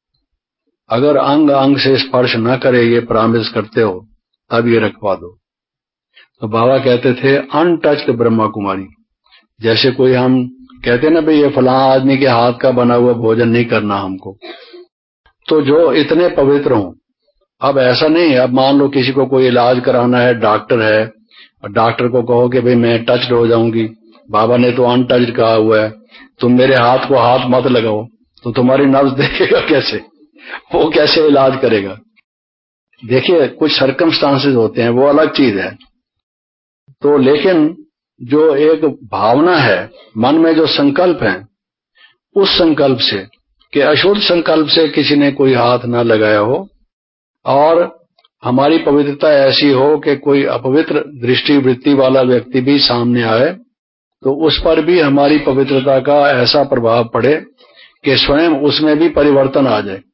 अगर अंग अंग से स्पर्श न करे, ये प्रॉमिस करते हो, तब ये रखवा दो। तो बाबा कहते थे अनटच्ड ब्रह्मा कुमारी। जैसे कोई हम कहते ना भाई ये फलां आदमी के हाथ का बना हुआ भोजन नहीं करना हमको, तो जो इतने पवित्र हों। अब ऐसा नहीं है, अब मान लो किसी को कोई इलाज कराना है, डॉक्टर है, और डॉक्टर को कहो कि भाई मैं टच्ड हो जाऊंगी, बाबा ने तो अनटच्ड कहा हुआ है, तुम मेरे हाथ को हाथ मत लगाओ, तो तुम्हारी नब्ज देखेगा कैसे, वो कैसे इलाज करेगा। देखिए कुछ सर्कमस्टांसेस होते हैं, वो अलग चीज है। तो लेकिन जो एक भावना है, मन में जो संकल्प है, उस संकल्प से कि अशुद्ध संकल्प से किसी ने कोई हाथ ना लगाया हो, और हमारी पवित्रता ऐसी हो कि कोई अपवित्र दृष्टि वृत्ति वाला व्यक्ति भी सामने आए तो उस पर भी हमारी पवित्रता का ऐसा प्रभाव पड़े कि स्वयं उसमें भी परिवर्तन आ जाए।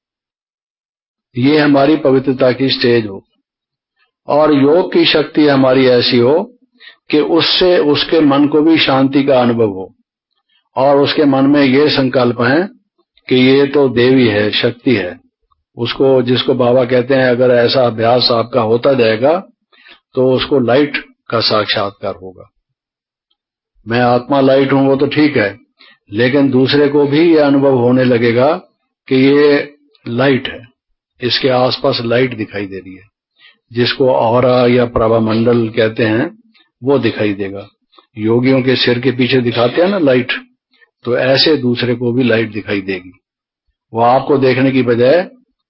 ये हमारी पवित्रता की स्टेज हो। और योग की शक्ति हमारी ऐसी हो कि उससे उसके मन को भी शांति का अनुभव हो, और उसके मन में ये संकल्प है कि ये तो देवी है, शक्ति है। उसको, जिसको बाबा कहते हैं, अगर ऐसा अभ्यास आपका होता जाएगा तो उसको लाइट का साक्षात्कार होगा। मैं आत्मा लाइट हूं वो तो ठीक है, लेकिन दूसरे को भी ये अनुभव होने लगेगा कि ये लाइट है, इसके आसपास लाइट दिखाई दे रही है, जिसको ऑरा या प्रभामंडल कहते हैं, वो दिखाई देगा। योगियों के सिर के पीछे दिखाते हैं ना लाइट, तो ऐसे दूसरे को भी लाइट दिखाई देगी। वो आपको देखने की बजाय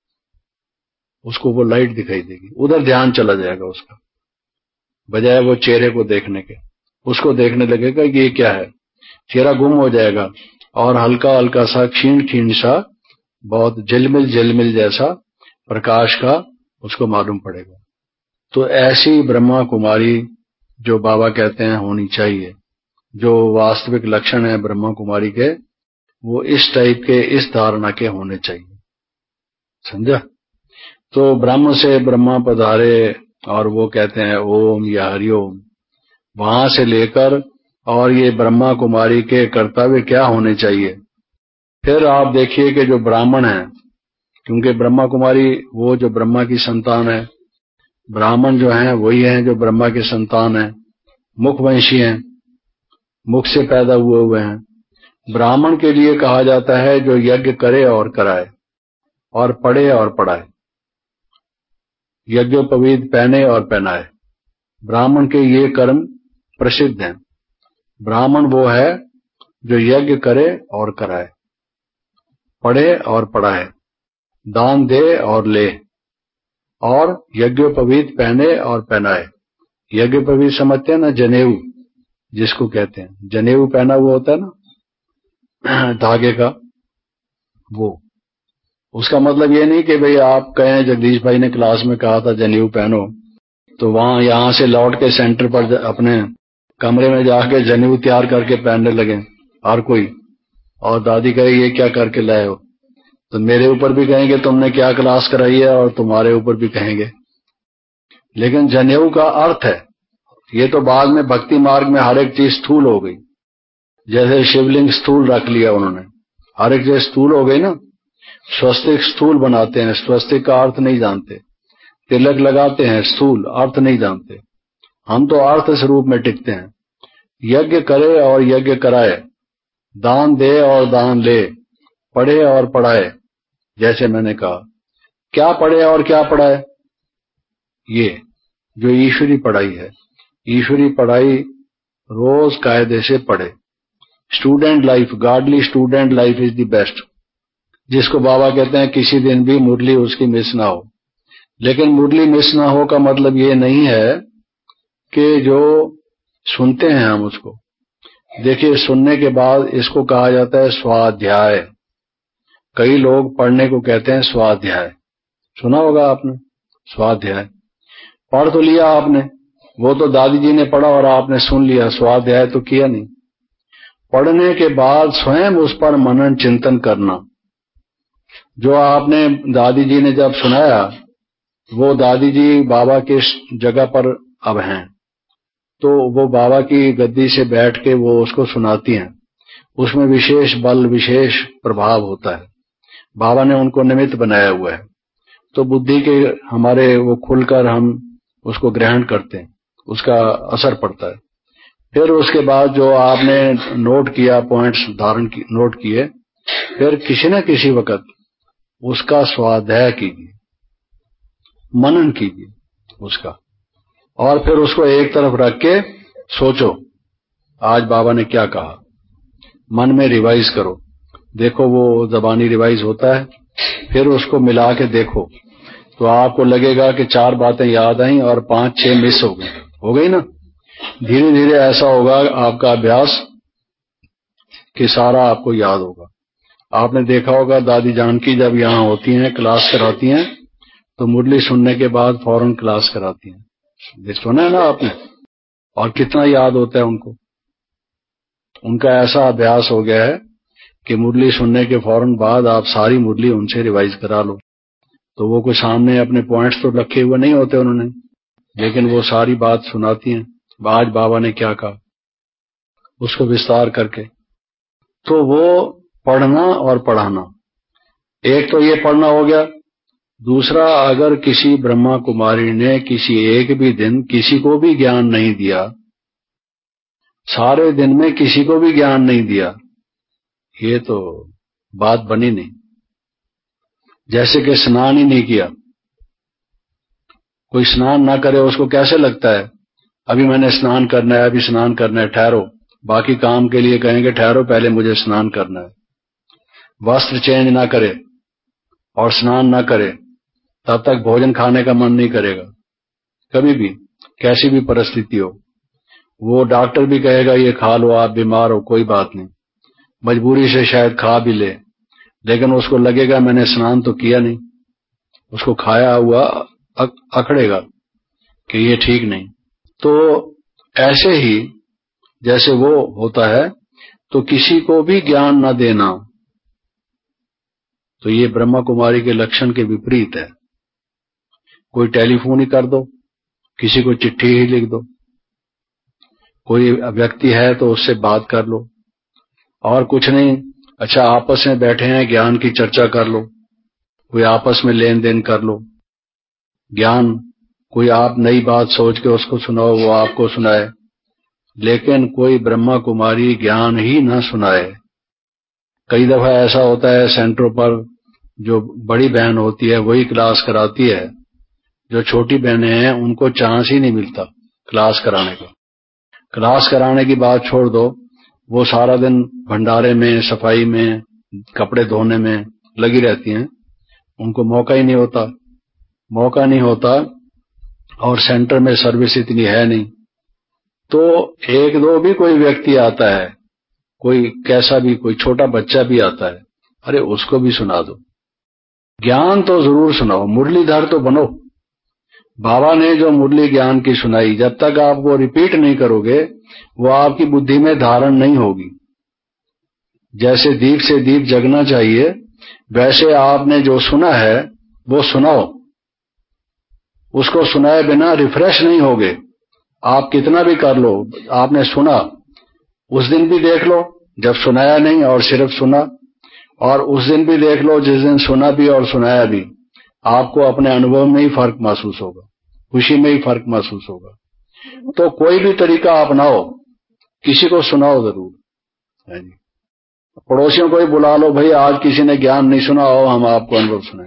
उसको वो लाइट दिखाई देगी, उधर ध्यान चला जाएगा उसका, बजाय वो चेहरे को देखने के। उसको देखने लगेगा कि ये क्या है, चेहरा गुम हो जाएगा और हल्का हल्का सा क्षीण क्षीण सा, बहुत झिलमिल झिलमिल जैसा प्रकाश का उसको मालूम पड़ेगा। तो ऐसी ब्रह्मा कुमारी जो बाबा कहते हैं होनी चाहिए, जो वास्तविक लक्षण है ब्रह्मा कुमारी के, वो इस टाइप के, इस धारणा के होने चाहिए। समझा? तो ब्रह्म से ब्रह्मा पधारे और वो कहते हैं ओम या हरिओम, वहां से लेकर और ये ब्रह्मा कुमारी के कर्तव्य क्या होने चाहिए। फिर आप देखिए कि जो ब्राह्मण है, क्योंकि ब्रह्मा कुमारी वो जो ब्रह्मा की संतान है, ब्राह्मण जो हैं वही हैं जो ब्रह्मा के संतान हैं, मुखवंशी हैं, मुख से पैदा हुए हुए हैं। ब्राह्मण के लिए कहा जाता है जो यज्ञ करे और कराए और पढ़े और पढ़ाए, यज्ञोपवीत पहने और पहनाए। ब्राह्मण के ये कर्म प्रसिद्ध हैं। ब्राह्मण वो है जो यज्ञ करे और कराए, पढ़े और पढ़ाए, दान दे और ले, और यज्ञोपवीत पहने और पहनाए। यज्ञोपवीत समझते हैं ना, जनेऊ जिसको कहते हैं, जनेऊ पहना हुआ होता है ना धागे का, वो। उसका मतलब ये नहीं कि भाई आप कहें जगदीश भाई ने क्लास में कहा था जनेऊ पहनो, तो वहां यहां से लौट के सेंटर पर अपने कमरे में जाके जनेऊ तैयार करके पहनने लगे हर कोई, और दादी कहे ये क्या करके लाए हो, तो मेरे ऊपर भी कहेंगे तुमने क्या क्लास कराई है, और तुम्हारे ऊपर भी कहेंगे। लेकिन जनेऊ का अर्थ है, ये तो बाद में भक्ति मार्ग में हर एक चीज स्थूल हो गई। जैसे शिवलिंग स्थूल रख लिया उन्होंने, हर एक चीज स्थूल हो गई ना। स्वस्तिक स्थूल बनाते हैं, स्वस्तिक का अर्थ नहीं जानते। तिलक लगाते हैं, स्थूल अर्थ नहीं जानते। हम तो अर्थ स्वरूप में टिकते हैं। यज्ञ करे और यज्ञ कराए, दान दे और दान ले, पढ़े और पढ़ाए। जैसे मैंने कहा, क्या पढ़े और क्या पढ़ाए, ये जो ईश्वरी पढ़ाई है, ईश्वरी पढ़ाई रोज कायदे से पढ़े। Student life, godly student life is the best, जिसको बाबा कहते हैं किसी दिन भी मुरली उसकी मिस ना हो। लेकिन मुरली मिस ना हो का मतलब ये नहीं है कि जो सुनते हैं हम उसको, देखिए सुनने के बाद इसको कहा जाता है स्वाध्याय। कई लोग पढ़ने को कहते हैं स्वाध्याय, सुना होगा आपने, स्वाध्याय। पढ़ तो लिया आपने, वो तो दादी जी ने पढ़ा और आपने सुन लिया, स्वाध्याय तो किया नहीं। पढ़ने के बाद स्वयं उस पर मनन चिंतन करना। जो आपने दादी जी ने जब सुनाया, वो दादी जी बाबा के जगह पर अब हैं, तो वो बाबा की गद्दी से बैठ के वो उसको सुनाती हैं। उसमें विशेष बल, विशेष प्रभाव होता है। बाबा ने उनको निमित्त बनाया हुआ है, तो बुद्धि के हमारे वो खुलकर हम उसको ग्रहण करते हैं, उसका असर पड़ता है। फिर उसके बाद जो आपने नोट किया, पॉइंट्स धारण की, नोट किए, फिर किसी न किसी वक्त उसका स्वाध्याय कीजिए, मनन कीजिए उसका, और फिर उसको एक तरफ रख के सोचो आज बाबा ने क्या कहा। मन में रिवाइज करो, देखो वो जबानी रिवाइज होता है, फिर उसको मिला के देखो, तो आपको लगेगा कि चार बातें याद आई और पांच छह मिस हो गई हो गई ना। धीरे धीरे ऐसा होगा आपका अभ्यास कि सारा आपको याद होगा। आपने देखा होगा दादी जानकी जब यहाँ होती हैं, क्लास कराती हैं, तो मुरली सुनने के बाद फौरन क्लास कराती हैं। ये सुना है ना आपने, और कितना याद होता है उनको। उनका ऐसा अभ्यास हो गया है कि मुरली सुनने के फौरन बाद आप सारी मुरली उनसे रिवाइज करा लो। तो वो कोई सामने अपने पॉइंट्स तो रखे हुए नहीं होते उन्होंने, लेकिन वो सारी बात सुनाती हैं, आज बाबा ने क्या कहा, उसको विस्तार करके। तो वो पढ़ना और पढ़ाना, एक तो ये पढ़ना हो गया। दूसरा, अगर किसी ब्रह्मा कुमारी ने किसी एक भी दिन किसी को भी ज्ञान नहीं दिया, सारे दिन में किसी को भी ज्ञान नहीं दिया, ये तो बात बनी नहीं। जैसे कि स्नान ही नहीं किया, कोई स्नान ना करे उसको कैसे लगता है, अभी मैंने स्नान करना है, अभी स्नान करना है, ठहरो। बाकी काम के लिए कहेंगे ठहरो पहले मुझे स्नान करना है। वस्त्र चेंज ना करे और स्नान ना करे, तब तक भोजन खाने का मन नहीं करेगा कभी भी, कैसी भी परिस्थिति हो। वो डॉक्टर भी कहेगा ये खा लो, आप बीमार हो, कोई बात नहीं, मजबूरी से शायद खा भी ले, लेकिन उसको लगेगा मैंने स्नान तो किया नहीं, उसको खाया हुआ अकड़ेगा कि ये ठीक नहीं। तो ऐसे ही जैसे वो होता है, तो किसी को भी ज्ञान न देना, तो ये ब्रह्मा कुमारी के लक्षण के विपरीत है। कोई टेलीफोन ही कर दो, किसी को चिट्ठी ही लिख दो, कोई व्यक्ति है तो उससे बात कर लो, और कुछ नहीं। अच्छा, आपस में बैठे हैं, ज्ञान की चर्चा कर लो, कोई आपस में लेन देन कर लो, ज्ञान, कोई आप नई बात सोच के उसको सुनाओ, वो आपको सुनाए, लेकिन कोई ब्रह्मा कुमारी ज्ञान ही ना सुनाए। कई दफा ऐसा होता है सेंटरों पर जो बड़ी बहन होती है वही क्लास कराती है, जो छोटी बहनें हैं उनको चांस ही नहीं मिलता क्लास कराने का। क्लास कराने की बात छोड़ दो, वो सारा दिन भंडारे में, सफाई में, कपड़े धोने में लगी रहती हैं, उनको मौका ही नहीं होता मौका नहीं होता और सेंटर में सर्विस इतनी है नहीं। तो एक दो भी कोई व्यक्ति आता है, कोई कैसा भी, कोई छोटा बच्चा भी आता है, अरे उसको भी सुना दो, ज्ञान तो जरूर सुनाओ, मुरलीधर तो बनो। बाबा ने जो मुरली ज्ञान की सुनाई, जब तक आप वो रिपीट नहीं करोगे वो आपकी बुद्धि में धारण नहीं होगी। जैसे दीप से दीप जगना चाहिए, वैसे आपने जो सुना है वो सुनाओ। उसको सुनाए बिना रिफ्रेश नहीं होगे, आप कितना भी कर लो। आपने सुना, उस दिन भी देख लो जब सुनाया नहीं और सिर्फ सुना, और उस दिन भी देख लो जिस दिन सुना भी और सुनाया भी, आपको अपने अनुभव में ही फर्क महसूस होगा, खुशी में ही फर्क महसूस होगा। तो कोई भी तरीका अपनाओ, किसी को सुनाओ जरूर। पड़ोसियों को ही बुला लो, भाई आज किसी ने ज्ञान नहीं सुना हो, हम आपको अनुभव सुनाएं।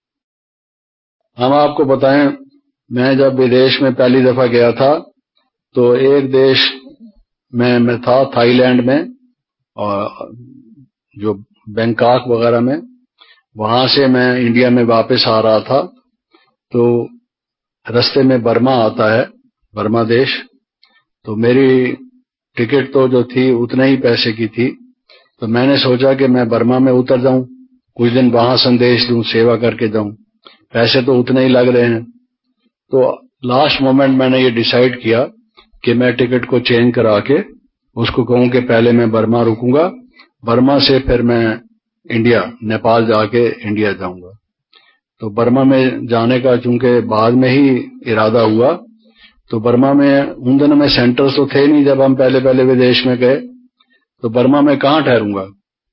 हम आपको बताएं, मैं जब विदेश में पहली दफा गया था तो एक देश में मैं था, थाईलैंड में, और जो बैंकॉक वगैरह में, वहां से मैं इंडिया में वापस आ रहा था। तो रास्ते में बर्मा आता है, बर्मा देश। तो मेरी टिकट तो जो थी उतने ही पैसे की थी, तो मैंने सोचा कि मैं बर्मा में उतर जाऊं, कुछ दिन वहां संदेश दूं, सेवा करके जाऊं, पैसे तो उतने ही लग रहे हैं। तो लास्ट मोमेंट मैंने ये डिसाइड किया कि मैं टिकट को चेंज करा के उसको कहूं कि पहले मैं बर्मा रुकूंगा, बर्मा से फिर मैं इंडिया, नेपाल जाके इंडिया जाऊंगा। तो बर्मा में जाने का चूंकि बाद में ही इरादा हुआ, तो बर्मा में उन दिनों में सेंटर्स तो थे नहीं, जब हम पहले पहले विदेश में गए, तो बर्मा में कहां ठहरूंगा,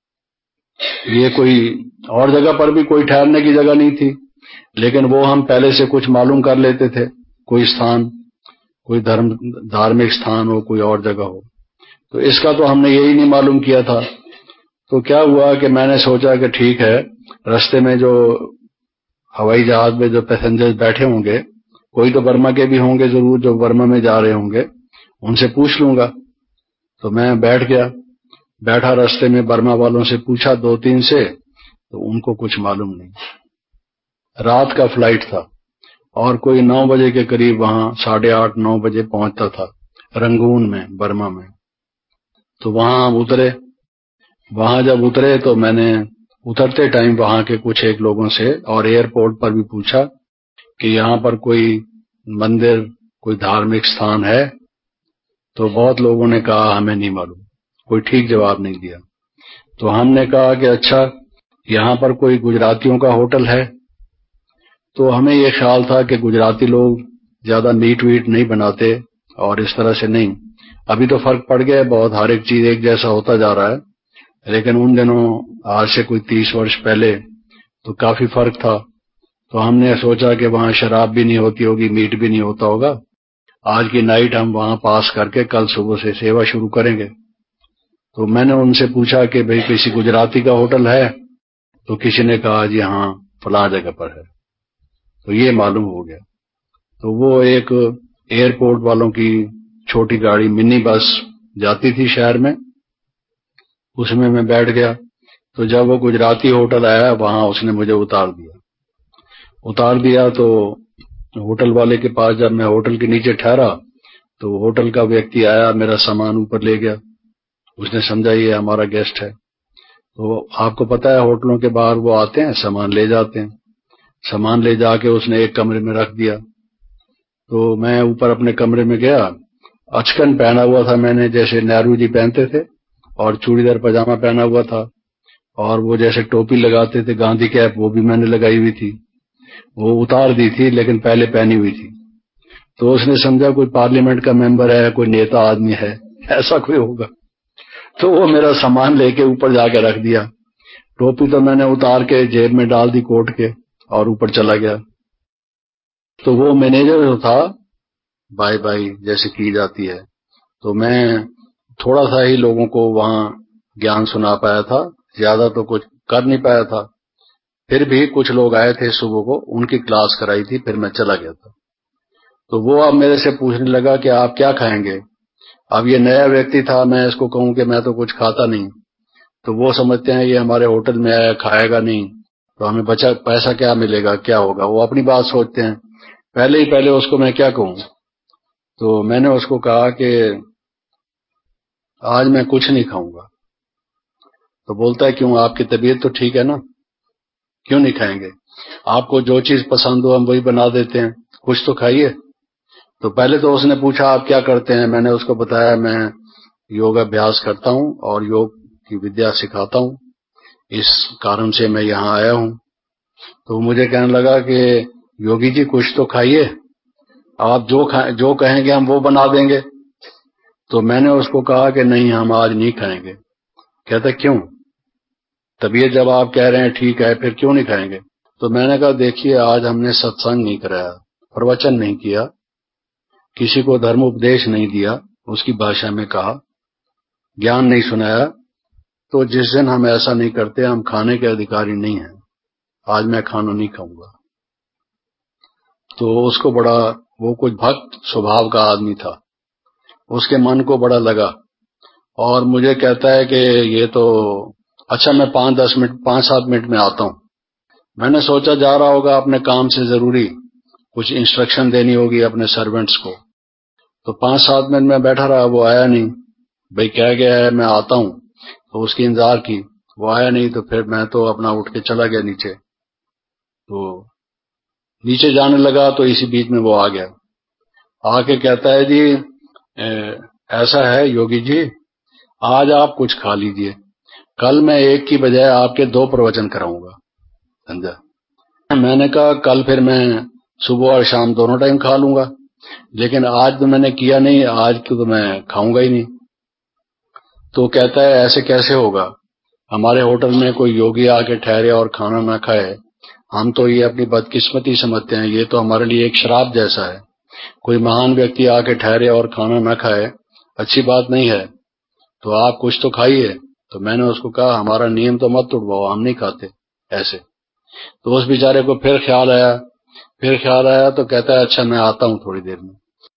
ये कोई और जगह पर भी कोई ठहरने की जगह नहीं थी। लेकिन वो हम पहले से कुछ मालूम कर लेते थे, कोई स्थान, कोई धर्म धार्मिक स्थान हो, कोई और जगह हो। तो इसका तो हमने यही नहीं मालूम किया था। तो क्या हुआ कि मैंने सोचा कि ठीक है, रास्ते में जो हवाई जहाज में जो पैसेंजर्स बैठे होंगे, कोई तो बर्मा के भी होंगे जरूर, जो बर्मा में जा रहे होंगे, उनसे पूछ लूंगा। तो मैं बैठ गया, बैठा रास्ते में बर्मा वालों से पूछा, दो तीन से, तो उनको कुछ मालूम नहीं। रात का फ्लाइट था और कोई नौ बजे के करीब वहां, साढ़े आठ नौ बजे पहुंचता था रंगून में, बर्मा में। तो वहां हम उतरे। वहां जब उतरे तो मैंने उतरते टाइम वहां के कुछ एक लोगों से और एयरपोर्ट पर भी पूछा कि यहां पर कोई मंदिर, कोई धार्मिक स्थान है? तो बहुत लोगों ने कहा हमें नहीं मालूम, कोई ठीक जवाब नहीं दिया। तो हमने कहा कि अच्छा, यहां पर कोई गुजरातियों का होटल है? तो हमें ये ख्याल था कि गुजराती लोग ज्यादा मीट वीट नहीं बनाते और इस तरह से नहीं। अभी तो फर्क पड़ गया है बहुत, हर एक चीज एक जैसा होता जा रहा है, लेकिन उन दिनों, आज से कोई तीस वर्ष पहले, तो काफी फर्क था। तो हमने सोचा कि वहां शराब भी नहीं होती होगी, मीट भी नहीं होता होगा, आज की नाइट हम वहां पास करके कल सुबह से सेवा शुरू करेंगे। तो मैंने उनसे पूछा कि भाई किसी गुजराती का होटल है? तो किसी ने कहा जी हाँ, फलां जगह पर है। तो ये मालूम हो गया। तो वो एक एयरपोर्ट वालों की छोटी गाड़ी, मिनी बस जाती थी शहर में, उसमें मैं बैठ गया। तो जब वो गुजराती होटल आया, वहां उसने मुझे उतार दिया उतार दिया तो होटल वाले के पास जब मैं होटल के नीचे ठहरा, तो होटल का व्यक्ति आया, मेरा सामान ऊपर ले गया। उसने समझा ये हमारा गेस्ट है। तो आपको पता है होटलों के बाहर वो आते हैं, सामान ले जाते हैं। सामान ले जाके उसने एक कमरे में रख दिया। तो मैं ऊपर अपने कमरे में गया, अचकन पहना हुआ था मैंने, जैसे नेहरू जी पहनते थे, और चूड़ीदार पजामा पहना हुआ था, और वो जैसे टोपी लगाते थे गांधी कैप, वो भी मैंने लगाई हुई थी। वो उतार दी थी, लेकिन पहले पहनी हुई थी। तो उसने समझा कोई पार्लियामेंट का मेंबर है, कोई नेता आदमी है, ऐसा कोई होगा। तो वो मेरा सामान लेके ऊपर जाके रख दिया। टोपी तो मैंने उतार के जेब में डाल दी कोट के और ऊपर चला गया। तो वो मैनेजर जो था, बाय बाय जैसे की जाती है, तो मैं थोड़ा सा ही लोगों को वहां ज्ञान सुना पाया था, ज्यादा तो कुछ कर नहीं पाया था। फिर भी कुछ लोग आए थे सुबह को, उनकी क्लास कराई थी, फिर मैं चला गया था। तो वो अब मेरे से पूछने लगा कि आप क्या खाएंगे। अब ये नया व्यक्ति था, मैं इसको कहूं कि मैं तो कुछ खाता नहीं, तो वो समझते हैं ये हमारे होटल में आया, खाएगा नहीं, तो हमें बचा पैसा क्या मिलेगा, क्या होगा, वो अपनी बात सोचते हैं। पहले ही पहले उसको मैं क्या कहूं। तो मैंने उसको कहा कि आज मैं कुछ नहीं खाऊंगा। तो बोलता है क्यों, आपकी तबीयत तो ठीक है ना, क्यों नहीं खाएंगे, आपको जो चीज पसंद हो हम वही बना देते हैं, कुछ तो खाइए। तो पहले तो उसने पूछा आप क्या करते हैं। मैंने उसको बताया मैं योग अभ्यास करता हूं और योग की विद्या सिखाता हूं, इस कारण से मैं यहां आया हूं। तो मुझे कहने लगा कि योगी जी कुछ तो खाइए, आप जो खाए जो कहेंगे हम वो बना देंगे। तो मैंने उसको कहा कि नहीं, हम आज नहीं खाएंगे। कहता क्यों, तबीयत जब आप कह रहे हैं ठीक है, फिर क्यों नहीं खाएंगे। तो मैंने कहा देखिए, आज हमने सत्संग नहीं कराया, प्रवचन नहीं किया, किसी को धर्म उपदेश नहीं दिया, उसकी भाषा में कहा, ज्ञान नहीं सुनाया, तो जिस दिन हम ऐसा नहीं करते हम खाने के अधिकारी नहीं हैं। आज मैं खाना नहीं खाऊंगा। तो उसको बड़ा, वो कुछ भक्त स्वभाव का आदमी था, उसके मन को बड़ा लगा और मुझे कहता है कि ये तो अच्छा, मैं पांच दस मिनट पांच सात मिनट में आता हूं। मैंने सोचा जा रहा होगा अपने काम से, जरूरी कुछ इंस्ट्रक्शन देनी होगी अपने सर्वेंट्स को। तो पांच सात मिनट में बैठा रहा, वो आया नहीं। भाई कह गया है मैं आता हूं, तो उसकी इंतजार की, वो आया नहीं। तो फिर मैं तो अपना उठ के चला गया नीचे। तो नीचे जाने लगा तो इसी बीच में वो आ गया। आके कहता है जी ए, ऐसा है योगी जी, आज आप कुछ खा लीजिए, कल मैं एक की बजाय आपके दो प्रवचन कराऊंगा, समझा। मैंने कहा कल फिर मैं सुबह और शाम दोनों टाइम खा लूंगा, लेकिन आज तो मैंने किया नहीं, आज तो मैं खाऊंगा ही नहीं। तो कहता है ऐसे कैसे होगा, हमारे होटल में कोई योगी आके ठहरे और खाना ना खाए, हम तो ये अपनी बदकिस्मती समझते हैं, ये तो हमारे लिए एक श्राप जैसा है। कोई महान व्यक्ति आके ठहरे और खाना ना खाए, अच्छी बात नहीं है, तो आप कुछ तो खाइए। तो मैंने उसको कहा हमारा नियम तो मत तोड़वाओ, हम नहीं खाते ऐसे। तो उस बेचारे को फिर ख्याल आया, फिर ख्याल आया तो कहता है अच्छा मैं आता हूं थोड़ी देर में।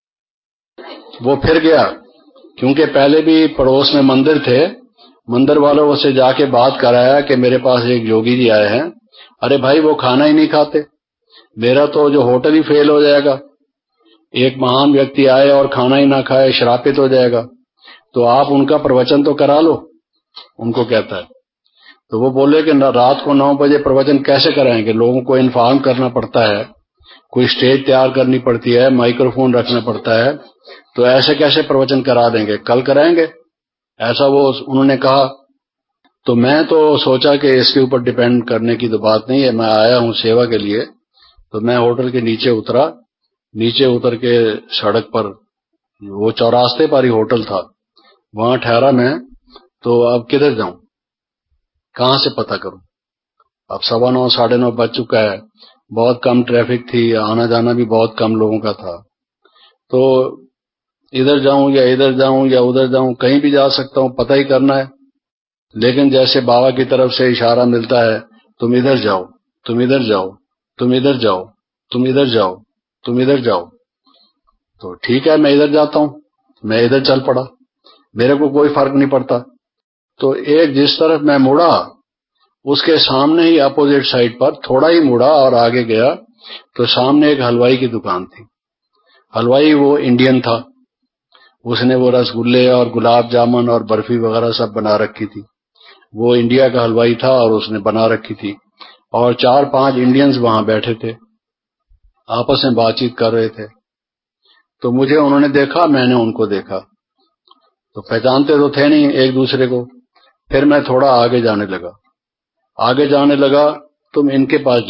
वो फिर गया, क्योंकि पहले भी पड़ोस में मंदिर थे, मंदिर वालों से जाके बात कराया कि मेरे पास एक योगी जी आए हैं। अरे भाई वो खाना ही नहीं खाते, मेरा तो जो होटल ही फेल हो जाएगा। एक महान व्यक्ति आए और खाना ही ना खाए, श्रापित हो जाएगा। तो आप उनका प्रवचन तो करा लो, उनको कहता है। तो वो बोले कि रात को नौ बजे प्रवचन कैसे कराएंगे, लोगों को इन्फॉर्म करना पड़ता है, कोई स्टेज तैयार करनी पड़ती है, माइक्रोफोन रखना पड़ता है, तो ऐसे कैसे प्रवचन करा देंगे, कल कराएंगे, ऐसा वो उन्होंने कहा। तो मैं तो सोचा कि इसके ऊपर डिपेंड करने की तो बात नहीं है, मैं आया हूं सेवा के लिए। तो मैं होटल के नीचे उतरा, नीचे उतर के सड़क पर, वो चौरास्ते पर ही होटल था, वहां ठहरा मैं। तो अब किधर जाऊं, कहां से पता करूं। अब सवा नौ साढ़े नौ बज चुका है, बहुत कम ट्रैफिक थी, आना जाना भी बहुत कम लोगों का था। तो इधर जाऊं या इधर जाऊं या उधर जाऊं, कहीं भी जा सकता हूं, पता ही करना है। लेकिन जैसे बाबा की तरफ से इशारा मिलता है, तुम इधर जाओ, तुम इधर जाओ, तुम इधर जाओ, तुम इधर जाओ, तुम इधर जाओ। तो ठीक है मैं इधर जाता हूं, मैं इधर चल पड़ा, मेरे को कोई फर्क नहीं पड़ता। तो एक जिस तरफ मैं मुड़ा, उसके सामने ही अपोजिट साइड पर थोड़ा ही मुड़ा और आगे गया तो सामने एक हलवाई की दुकान थी। हलवाई वो इंडियन था, उसने वो रसगुल्ले और गुलाब जामुन और बर्फी वगैरह सब बना रखी थी। वो इंडिया का हलवाई था और उसने बना रखी थी, और चार पांच इंडियंस वहां बैठे थे, आपस में बातचीत कर रहे थे। तो मुझे उन्होंने देखा, मैंने उनको देखा, तो पहचानते तो थे नहीं एक दूसरे को। फिर मैं थोड़ा आगे जाने लगा, आगे जाने लगा, तुम इनके पास जाओ,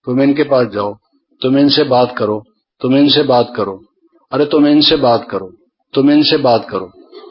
तुम इनके पास जाओ, तुम इनसे बात करो, तुम इनसे बात करो, अरे तुम इनसे बात करो, तुम इनसे बात करो।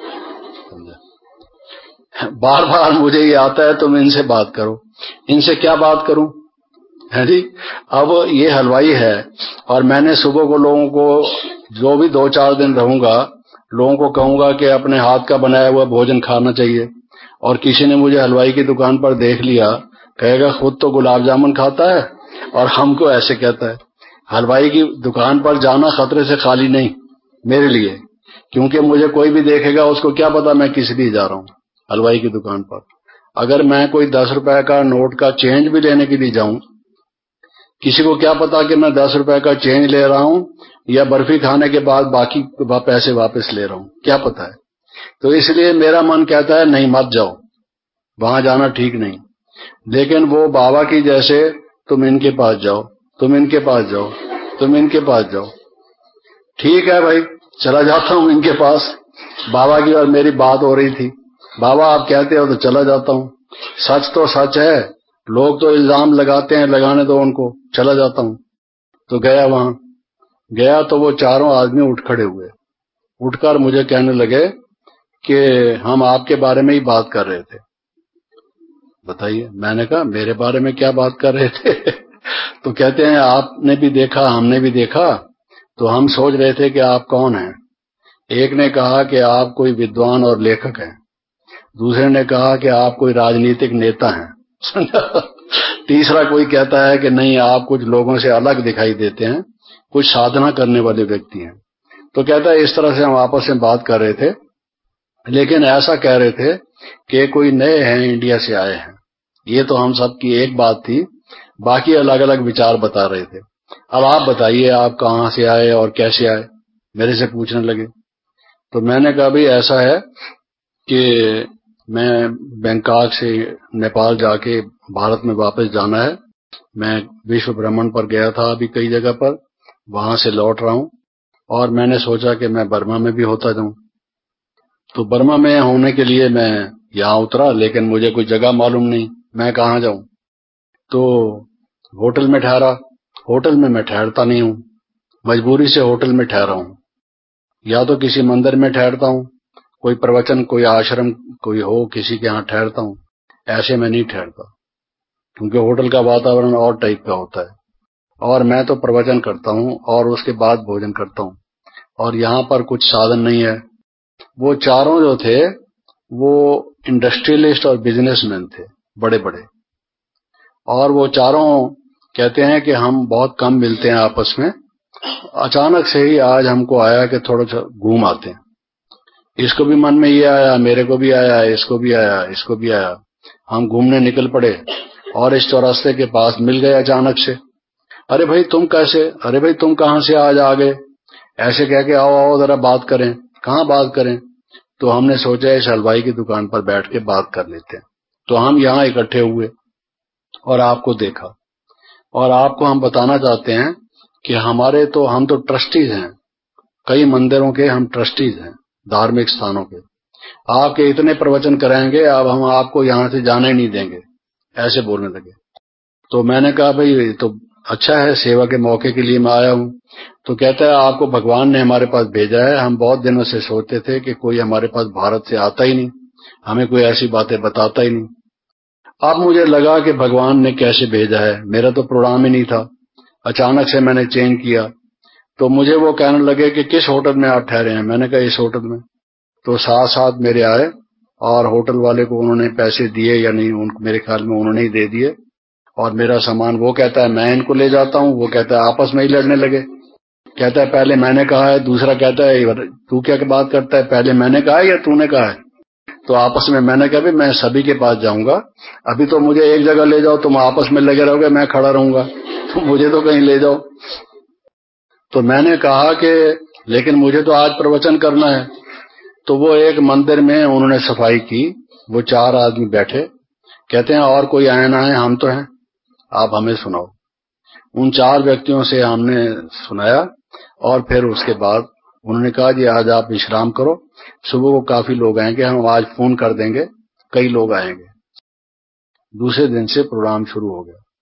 बार बार मुझे ये आता है तुम इनसे बात करो। इनसे क्या बात करूं, है जी। अब ये हलवाई है और मैंने सुबह को लोगों को, जो भी दो चार दिन रहूंगा, लोगों को कहूंगा कि अपने हाथ का बनाया हुआ भोजन खाना चाहिए, और किसी ने मुझे हलवाई की दुकान पर देख लिया, कहेगा खुद तो गुलाब जामुन खाता है और हमको ऐसे कहता है। हलवाई की दुकान पर जाना खतरे से खाली नहीं मेरे लिए, क्योंकि मुझे कोई भी देखेगा, उसको क्या पता मैं किस लिए जा रहा हूं हलवाई की दुकान पर। अगर मैं कोई दस रुपए का नोट का चेंज भी लेने के लिए जाऊं, किसी को क्या पता कि मैं दस रुपए का चेंज ले रहा हूं या बर्फी खाने के बाद बाकी पैसे वापस ले रहा हूं, क्या पता है। तो इसलिए मेरा मन कहता है नहीं, मत जाओ, वहां जाना ठीक नहीं। लेकिन वो बाबा की जैसे, तुम इनके पास जाओ, तुम इनके पास जाओ, तुम इनके पास जाओ, ठीक है भाई, चला जाता हूं इनके पास। बाबा की और मेरी बात हो रही थी, बाबा आप कहते हो तो चला जाता हूं। सच तो सच है, लोग तो इल्जाम लगाते हैं, लगाने दो उनको, चला जाता हूं। तो गया, वहां गया तो वो चारों आदमी उठ खड़े हुए, उठकर मुझे कहने लगे कि हम आपके बारे में ही बात कर रहे थे। बताइए, मैंने कहा मेरे बारे में क्या बात कर रहे थे? तो कहते हैं आपने भी देखा, हमने भी देखा, तो हम सोच रहे थे कि आप कौन हैं। एक ने कहा कि आप कोई विद्वान और लेखक हैं, दूसरे ने कहा कि आप कोई राजनीतिक नेता हैं, तीसरा कोई कहता है कि नहीं, आप कुछ लोगों से अलग दिखाई देते हैं, कुछ साधना करने वाले व्यक्ति हैं। तो कहता है इस तरह से हम आपस में बात कर रहे थे, लेकिन ऐसा कह रहे थे कि कोई नए हैं, इंडिया से आए हैं। ये तो हम सब की एक बात थी, बाकी अलग अलग विचार बता रहे थे। अब आप बताइए, आप कहां से आए और कैसे आए, मेरे से पूछने लगे। तो मैंने कहा भाई ऐसा है कि मैं बैंकॉक से नेपाल जाके भारत में वापस जाना है। मैं विश्व भ्रमण पर गया था अभी कई जगह पर, वहां से लौट रहा हूं, और मैंने सोचा कि मैं बर्मा में भी होता जाऊं। तो बर्मा में होने के लिए मैं यहां उतरा, लेकिन मुझे कोई जगह मालूम नहीं, मैं कहां जाऊं। तो होटल में ठहरा। होटल में मैं ठहरता नहीं हूं, मजबूरी से होटल में ठहरा हूं। या तो किसी मंदिर में ठहरता हूं, कोई प्रवचन, कोई आश्रम कोई हो, किसी के यहां ठहरता हूं। ऐसे में नहीं ठहरता, क्योंकि होटल का वातावरण और टाइप का होता है, और मैं तो प्रवचन करता हूं और उसके बाद भोजन करता हूं, और यहां पर कुछ साधन नहीं है। वो चारों जो थे वो इंडस्ट्रियलिस्ट और बिजनेसमैन थे, बड़े बड़े, और वो चारों कहते हैं कि हम बहुत कम मिलते हैं आपस में। अचानक से ही आज हमको आया कि थोड़ा सा घूम आते हैं। इसको भी मन में ये आया, मेरे को भी आया, इसको भी आया, इसको भी आया। हम घूमने निकल पड़े और इस चौरास्ते के पास मिल गए अचानक से। अरे भाई तुम कैसे, अरे भाई तुम कहां से आज आ गए, ऐसे कह के आओ आओ जरा बात करें। कहां बात करें? तो हमने सोचा इस हलवाई की दुकान पर बैठ के बात कर लेते हैं। तो हम यहां इकट्ठे हुए और आपको देखा, और आपको हम बताना चाहते हैं कि हमारे तो हम तो ट्रस्टीज हैं, कई मंदिरों के हम ट्रस्टीज हैं, धार्मिक स्थानों के। आपके इतने प्रवचन कराएंगे, अब हम आपको यहां से जाने नहीं देंगे, ऐसे बोलने लगे। तो मैंने कहा भाई तो अच्छा है, सेवा के मौके के लिए मैं आया हूं। तो कहता है आपको भगवान ने हमारे पास भेजा है, हम बहुत दिनों से सोचते थे कि कोई हमारे पास भारत से आता ही नहीं, हमें कोई ऐसी बातें बताता ही नहीं। अब मुझे लगा कि भगवान ने कैसे भेजा है, मेरा तो प्रोग्राम ही नहीं था, अचानक से मैंने चेंज किया। तो मुझे वो कहने लगे कि किस होटल में आप ठहरे हैं, मैंने कहा इस होटल में। तो साथ साथ मेरे आए, और होटल वाले को उन्होंने पैसे दिए या नहीं, उनको मेरे ख्याल में उन्होंने ही दे दिए, और मेरा सामान वो कहता है मैं इनको ले जाता हूं, वो कहता है आपस में ही लड़ने लगे। कहता है पहले मैंने कहा है, दूसरा कहता है तू क्या बात करता है, पहले मैंने कहा है या तूने कहा है। तो आपस में मैंने कहा भी मैं सभी के पास जाऊंगा, अभी तो मुझे एक जगह ले जाओ, तुम आपस में लगे रहोगे, मैं खड़ा रहूंगा, तो मुझे तो कहीं ले जाओ। तो मैंने कहा कि लेकिन मुझे तो आज प्रवचन करना है। तो वो एक मंदिर में उन्होंने सफाई की, वो चार आदमी बैठे, कहते हैं और कोई आए ना आए, हम तो हैं, आप हमें सुनाओ। उन चार व्यक्तियों से हमने सुनाया, और फिर उसके बाद उन्होंने कहा जी आज आप विश्राम करो, सुबह को काफी लोग आएंगे, हम आज फोन कर देंगे, कई लोग आएंगे। दूसरे दिन से प्रोग्राम शुरू हो गया।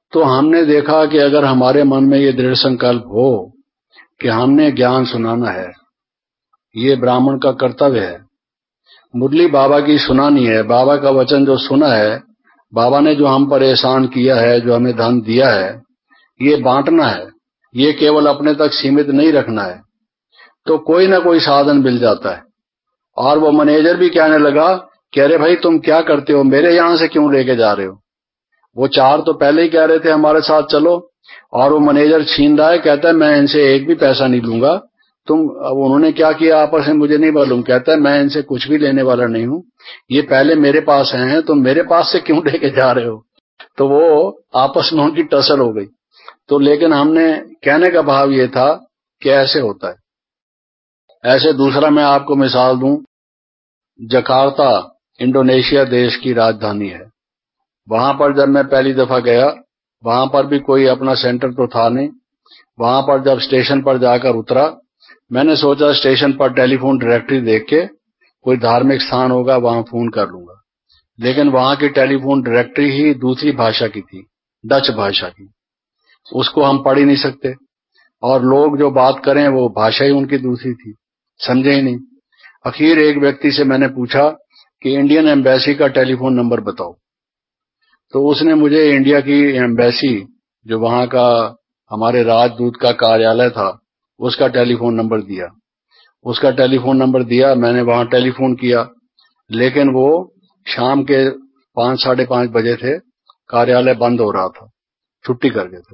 तो हमने देखा कि अगर हमारे मन में ये दृढ़ संकल्प हो कि हमने ज्ञान सुनाना है, ये ब्राह्मण का कर्तव्य है। मुरली बाबा की सुनानी है, बाबा का वचन जो सुना है, बाबा ने जो हम पर एहसान किया है, जो हमें धन दिया है, ये बांटना है, ये केवल अपने तक सीमित नहीं रखना है। तो कोई ना कोई साधन मिल जाता है। और वो मैनेजर भी कहने लगा कि अरे भाई तुम क्या करते हो, मेरे यहां से क्यों लेके जा रहे हो। वो चार तो पहले ही कह रहे थे हमारे साथ चलो, और वो मैनेजर छीन रहा है, कहता है मैं इनसे एक भी पैसा नहीं लूंगा। तुम, अब उन्होंने क्या किया आपस में मुझे नहीं मालूम, कहता है मैं इनसे कुछ भी लेने वाला नहीं हूं, ये पहले मेरे पास आए हैं, तुम मेरे पास से क्यों लेके जा रहे हो। तो वो आपस में उनकी टसल हो गई। तो लेकिन हमने कहने का भाव ये था कि ऐसे होता है। ऐसे दूसरा मैं आपको मिसाल दूं, जकार्ता इंडोनेशिया देश की राजधानी है। वहां पर जब मैं पहली दफा गया, वहां पर भी कोई अपना सेंटर तो था नहीं। वहां पर जब स्टेशन पर जाकर उतरा, मैंने सोचा स्टेशन पर टेलीफोन डायरेक्टरी देख के कोई धार्मिक स्थान होगा वहां फोन कर लूंगा। लेकिन वहां की टेलीफोन डायरेक्टरी ही दूसरी भाषा की थी, डच भाषा की। उसको हम पढ़ ही नहीं सकते, और लोग जो बात करें वो भाषा ही उनकी दूसरी थी, समझे ही नहीं। आखिर एक व्यक्ति से मैंने पूछा कि इंडियन एम्बेसी का टेलीफोन नंबर बताओ। तो उसने मुझे इंडिया की एम्बेसी, जो वहां का हमारे राजदूत का कार्यालय था, उसका टेलीफोन नंबर दिया। उसका टेलीफोन नंबर दिया, मैंने वहां टेलीफोन किया, लेकिन वो शाम के पांच साढ़े पांच बजे थे, कार्यालय बंद हो रहा था, छुट्टी कर गए थे।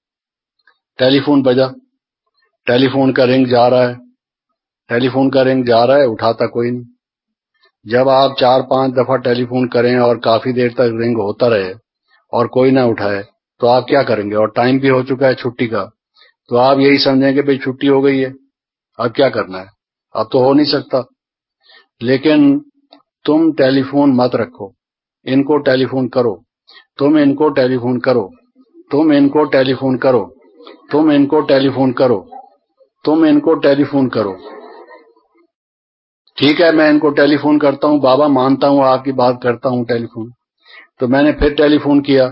टेलीफोन बजा, टेलीफोन का रिंग जा रहा है, टेलीफोन का रिंग जा रहा है, उठाता कोई नहीं। जब आप चार पांच दफा टेलीफोन करें और काफी देर तक रिंग होता रहे और कोई ना उठाए, तो आप क्या करेंगे। और टाइम भी हो चुका है छुट्टी का, तो आप यही समझेंगे भाई छुट्टी हो गई है, अब क्या करना है, अब तो हो नहीं सकता। लेकिन तुम टेलीफोन मत रखो, इनको टेलीफोन करो, तुम इनको टेलीफोन करो, तुम इनको टेलीफोन करो, तुम इनको टेलीफोन करो, तुम इनको टेलीफोन करो। ठीक है, मैं इनको टेलीफोन करता हूं, बाबा मानता हूं आपकी बात, करता हूं टेलीफोन। तो मैंने फिर टेलीफोन किया,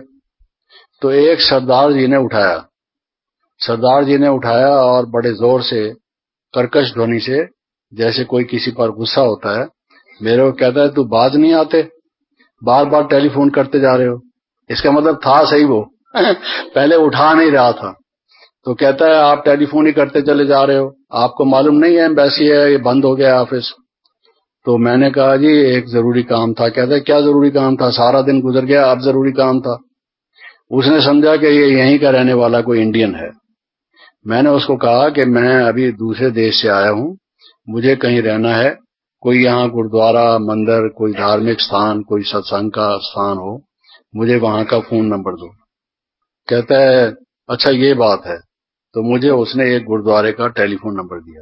तो एक सरदार जी ने उठाया। सरदार जी ने उठाया और बड़े जोर से, कर्कश ध्वनि से, जैसे कोई किसी पर गुस्सा होता है, मेरे को कहता है तू बाज नहीं आते, बार बार टेलीफोन करते जा रहे हो। इसका मतलब था सही वो पहले उठा नहीं रहा था। तो कहता है आप टेलीफोन ही करते चले जा रहे हो, आपको मालूम नहीं है एम्बेसी है, ये बंद हो गया ऑफिस। तो मैंने कहा जी एक जरूरी काम था। कहता है क्या जरूरी काम था, सारा दिन गुजर गया, अब जरूरी काम था। उसने समझा कि ये यहीं का रहने वाला कोई इंडियन है। मैंने उसको कहा कि मैं अभी दूसरे देश से आया हूं, मुझे कहीं रहना है, कोई यहाँ गुरुद्वारा, मंदिर, कोई धार्मिक स्थान, कोई सत्संग का स्थान हो, मुझे वहां का फोन नंबर दो। कहता है अच्छा ये बात है। तो मुझे उसने एक गुरुद्वारे का टेलीफोन नंबर दिया।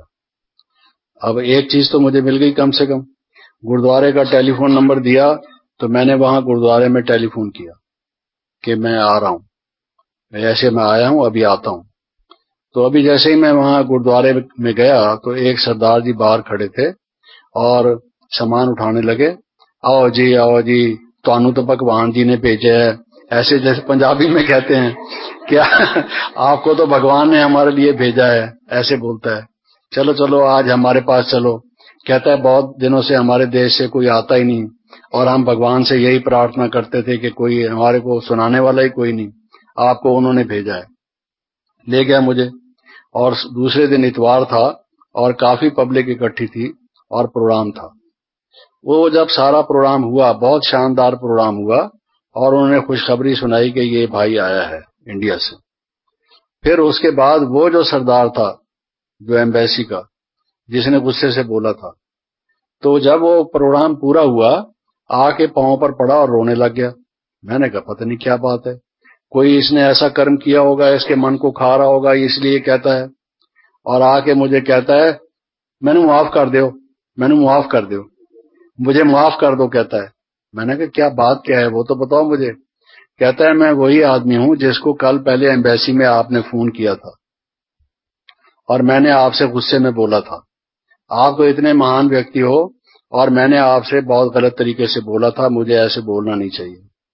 अब एक चीज तो मुझे मिल गई, कम से कम गुरुद्वारे का टेलीफोन नंबर दिया। तो मैंने वहां गुरुद्वारे में टेलीफोन किया कि मैं आ रहा हूं, ऐसे मैं आया हूं, अभी आता हूं। तो अभी जैसे ही मैं वहां गुरुद्वारे में गया, तो एक सरदार जी बाहर खड़े थे और सामान उठाने लगे। आओ जी आओ जी, तानू तो भगवान जी ने भेजे है, ऐसे जैसे पंजाबी में कहते हैं क्या आपको तो भगवान ने हमारे लिए भेजा है, ऐसे बोलता है। चलो चलो आज हमारे पास चलो। कहता है बहुत दिनों से हमारे देश से कोई आता ही नहीं, और हम भगवान से यही प्रार्थना करते थे कि कोई हमारे को सुनाने वाला ही कोई नहीं, आपको उन्होंने भेजा है। ले गया मुझे, और दूसरे दिन इतवार था और काफी पब्लिक इकट्ठी थी और प्रोग्राम था। वो जब सारा प्रोग्राम हुआ, बहुत शानदार प्रोग्राम हुआ, और उन्होंने खुशखबरी सुनाई कि ये भाई आया है इंडिया से। फिर उसके बाद वो जो सरदार था, जो एम्बेसी का, जिसने गुस्से से बोला था, तो जब वो प्रोग्राम पूरा हुआ, आके पांव पर पड़ा और रोने लग गया। मैंने कहा पता नहीं क्या बात है, कोई इसने ऐसा कर्म किया होगा, इसके मन को खा रहा होगा, इसलिए कहता है। और आके मुझे कहता है मैंने माफ कर दो, मैंने माफ कर दो, मुझे माफ कर दो, कहता है। मैंने कहा क्या बात क्या है, वो तो बताओ मुझे। कहता है मैं वही आदमी हूं जिसको कल पहले एम्बेसी में आपने फोन किया था, और मैंने आपसे गुस्से में बोला था, आप तो इतने महान व्यक्ति हो, और मैंने आपसे बहुत गलत तरीके से बोला था, मुझे ऐसे बोलना नहीं चाहिए।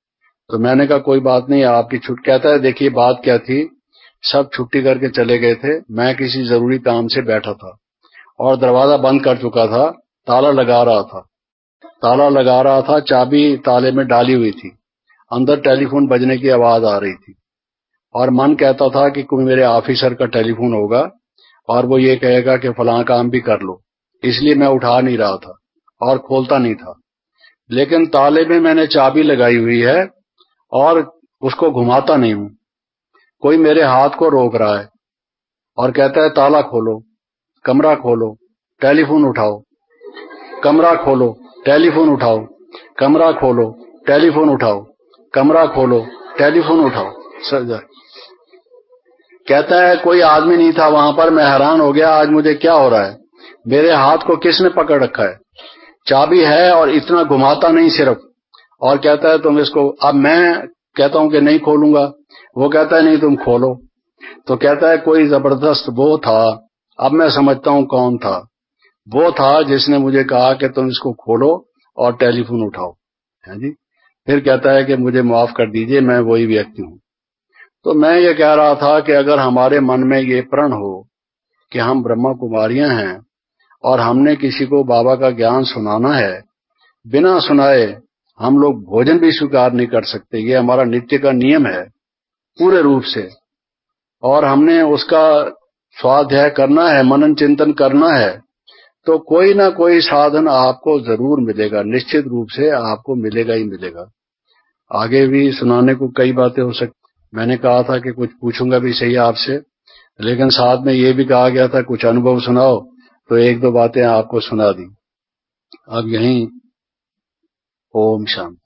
तो मैंने कहा कोई बात नहीं, आपकी छुट्टी। कहता है देखिए बात क्या थी, सब छुट्टी करके चले गए थे, मैं किसी जरूरी काम से बैठा था और दरवाजा बंद कर चुका था, ताला लगा रहा था ताला लगा रहा था चाबी ताले में डाली हुई थी। अंदर टेलीफोन बजने की आवाज आ रही थी और मन कहता था कि कोई मेरे ऑफिसर का टेलीफोन होगा और वो ये कहेगा कि फलां काम भी कर लो, इसलिए मैं उठा नहीं रहा था और खोलता नहीं था। लेकिन ताले में मैंने चाबी लगाई हुई है और उसको घुमाता नहीं हूं। कोई मेरे हाथ को रोक रहा है और कहता है ताला खोलो, कमरा खोलो, टेलीफोन उठाओ, कमरा खोलो, टेलीफोन उठाओ, कमरा खोलो, टेलीफोन उठाओ, कमरा खोलो, टेलीफोन उठाओ। सर कहता है कोई आदमी नहीं था वहां पर। मैं हैरान हो गया, आज मुझे क्या हो रहा है, मेरे हाथ को किसने पकड़ रखा है, चाबी है और इतना घुमाता नहीं सिर्फ, और कहता है तुम इसको। अब मैं कहता हूं कि नहीं खोलूंगा, वो कहता है नहीं तुम खोलो। तो कहता है कोई जबरदस्त वो था, अब मैं समझता हूं कौन था, वो था जिसने मुझे कहा कि तुम इसको खोलो और टेलीफोन उठाओ, है जी। फिर कहता है कि मुझे माफ कर दीजिए, मैं वही व्यक्ति हूं। तो मैं ये कह रहा था कि अगर हमारे मन में ये प्रण हो कि हम ब्रह्मा कुमारियां हैं और हमने किसी को बाबा का ज्ञान सुनाना है, बिना सुनाए हम लोग भोजन भी स्वीकार नहीं कर सकते, ये हमारा नित्य का नियम है पूरे रूप से, और हमने उसका स्वाध्याय करना है, मनन चिंतन करना है, तो कोई ना कोई साधन आपको जरूर मिलेगा, निश्चित रूप से आपको मिलेगा ही मिलेगा। आगे भी सुनाने को कई बातें हो सकती। मैंने कहा था कि कुछ पूछूंगा भी सही आपसे, लेकिन साथ में ये भी कहा गया था कुछ अनुभव सुनाओ, तो एक दो बातें आपको सुना दी। अब यहीं ओम शांति।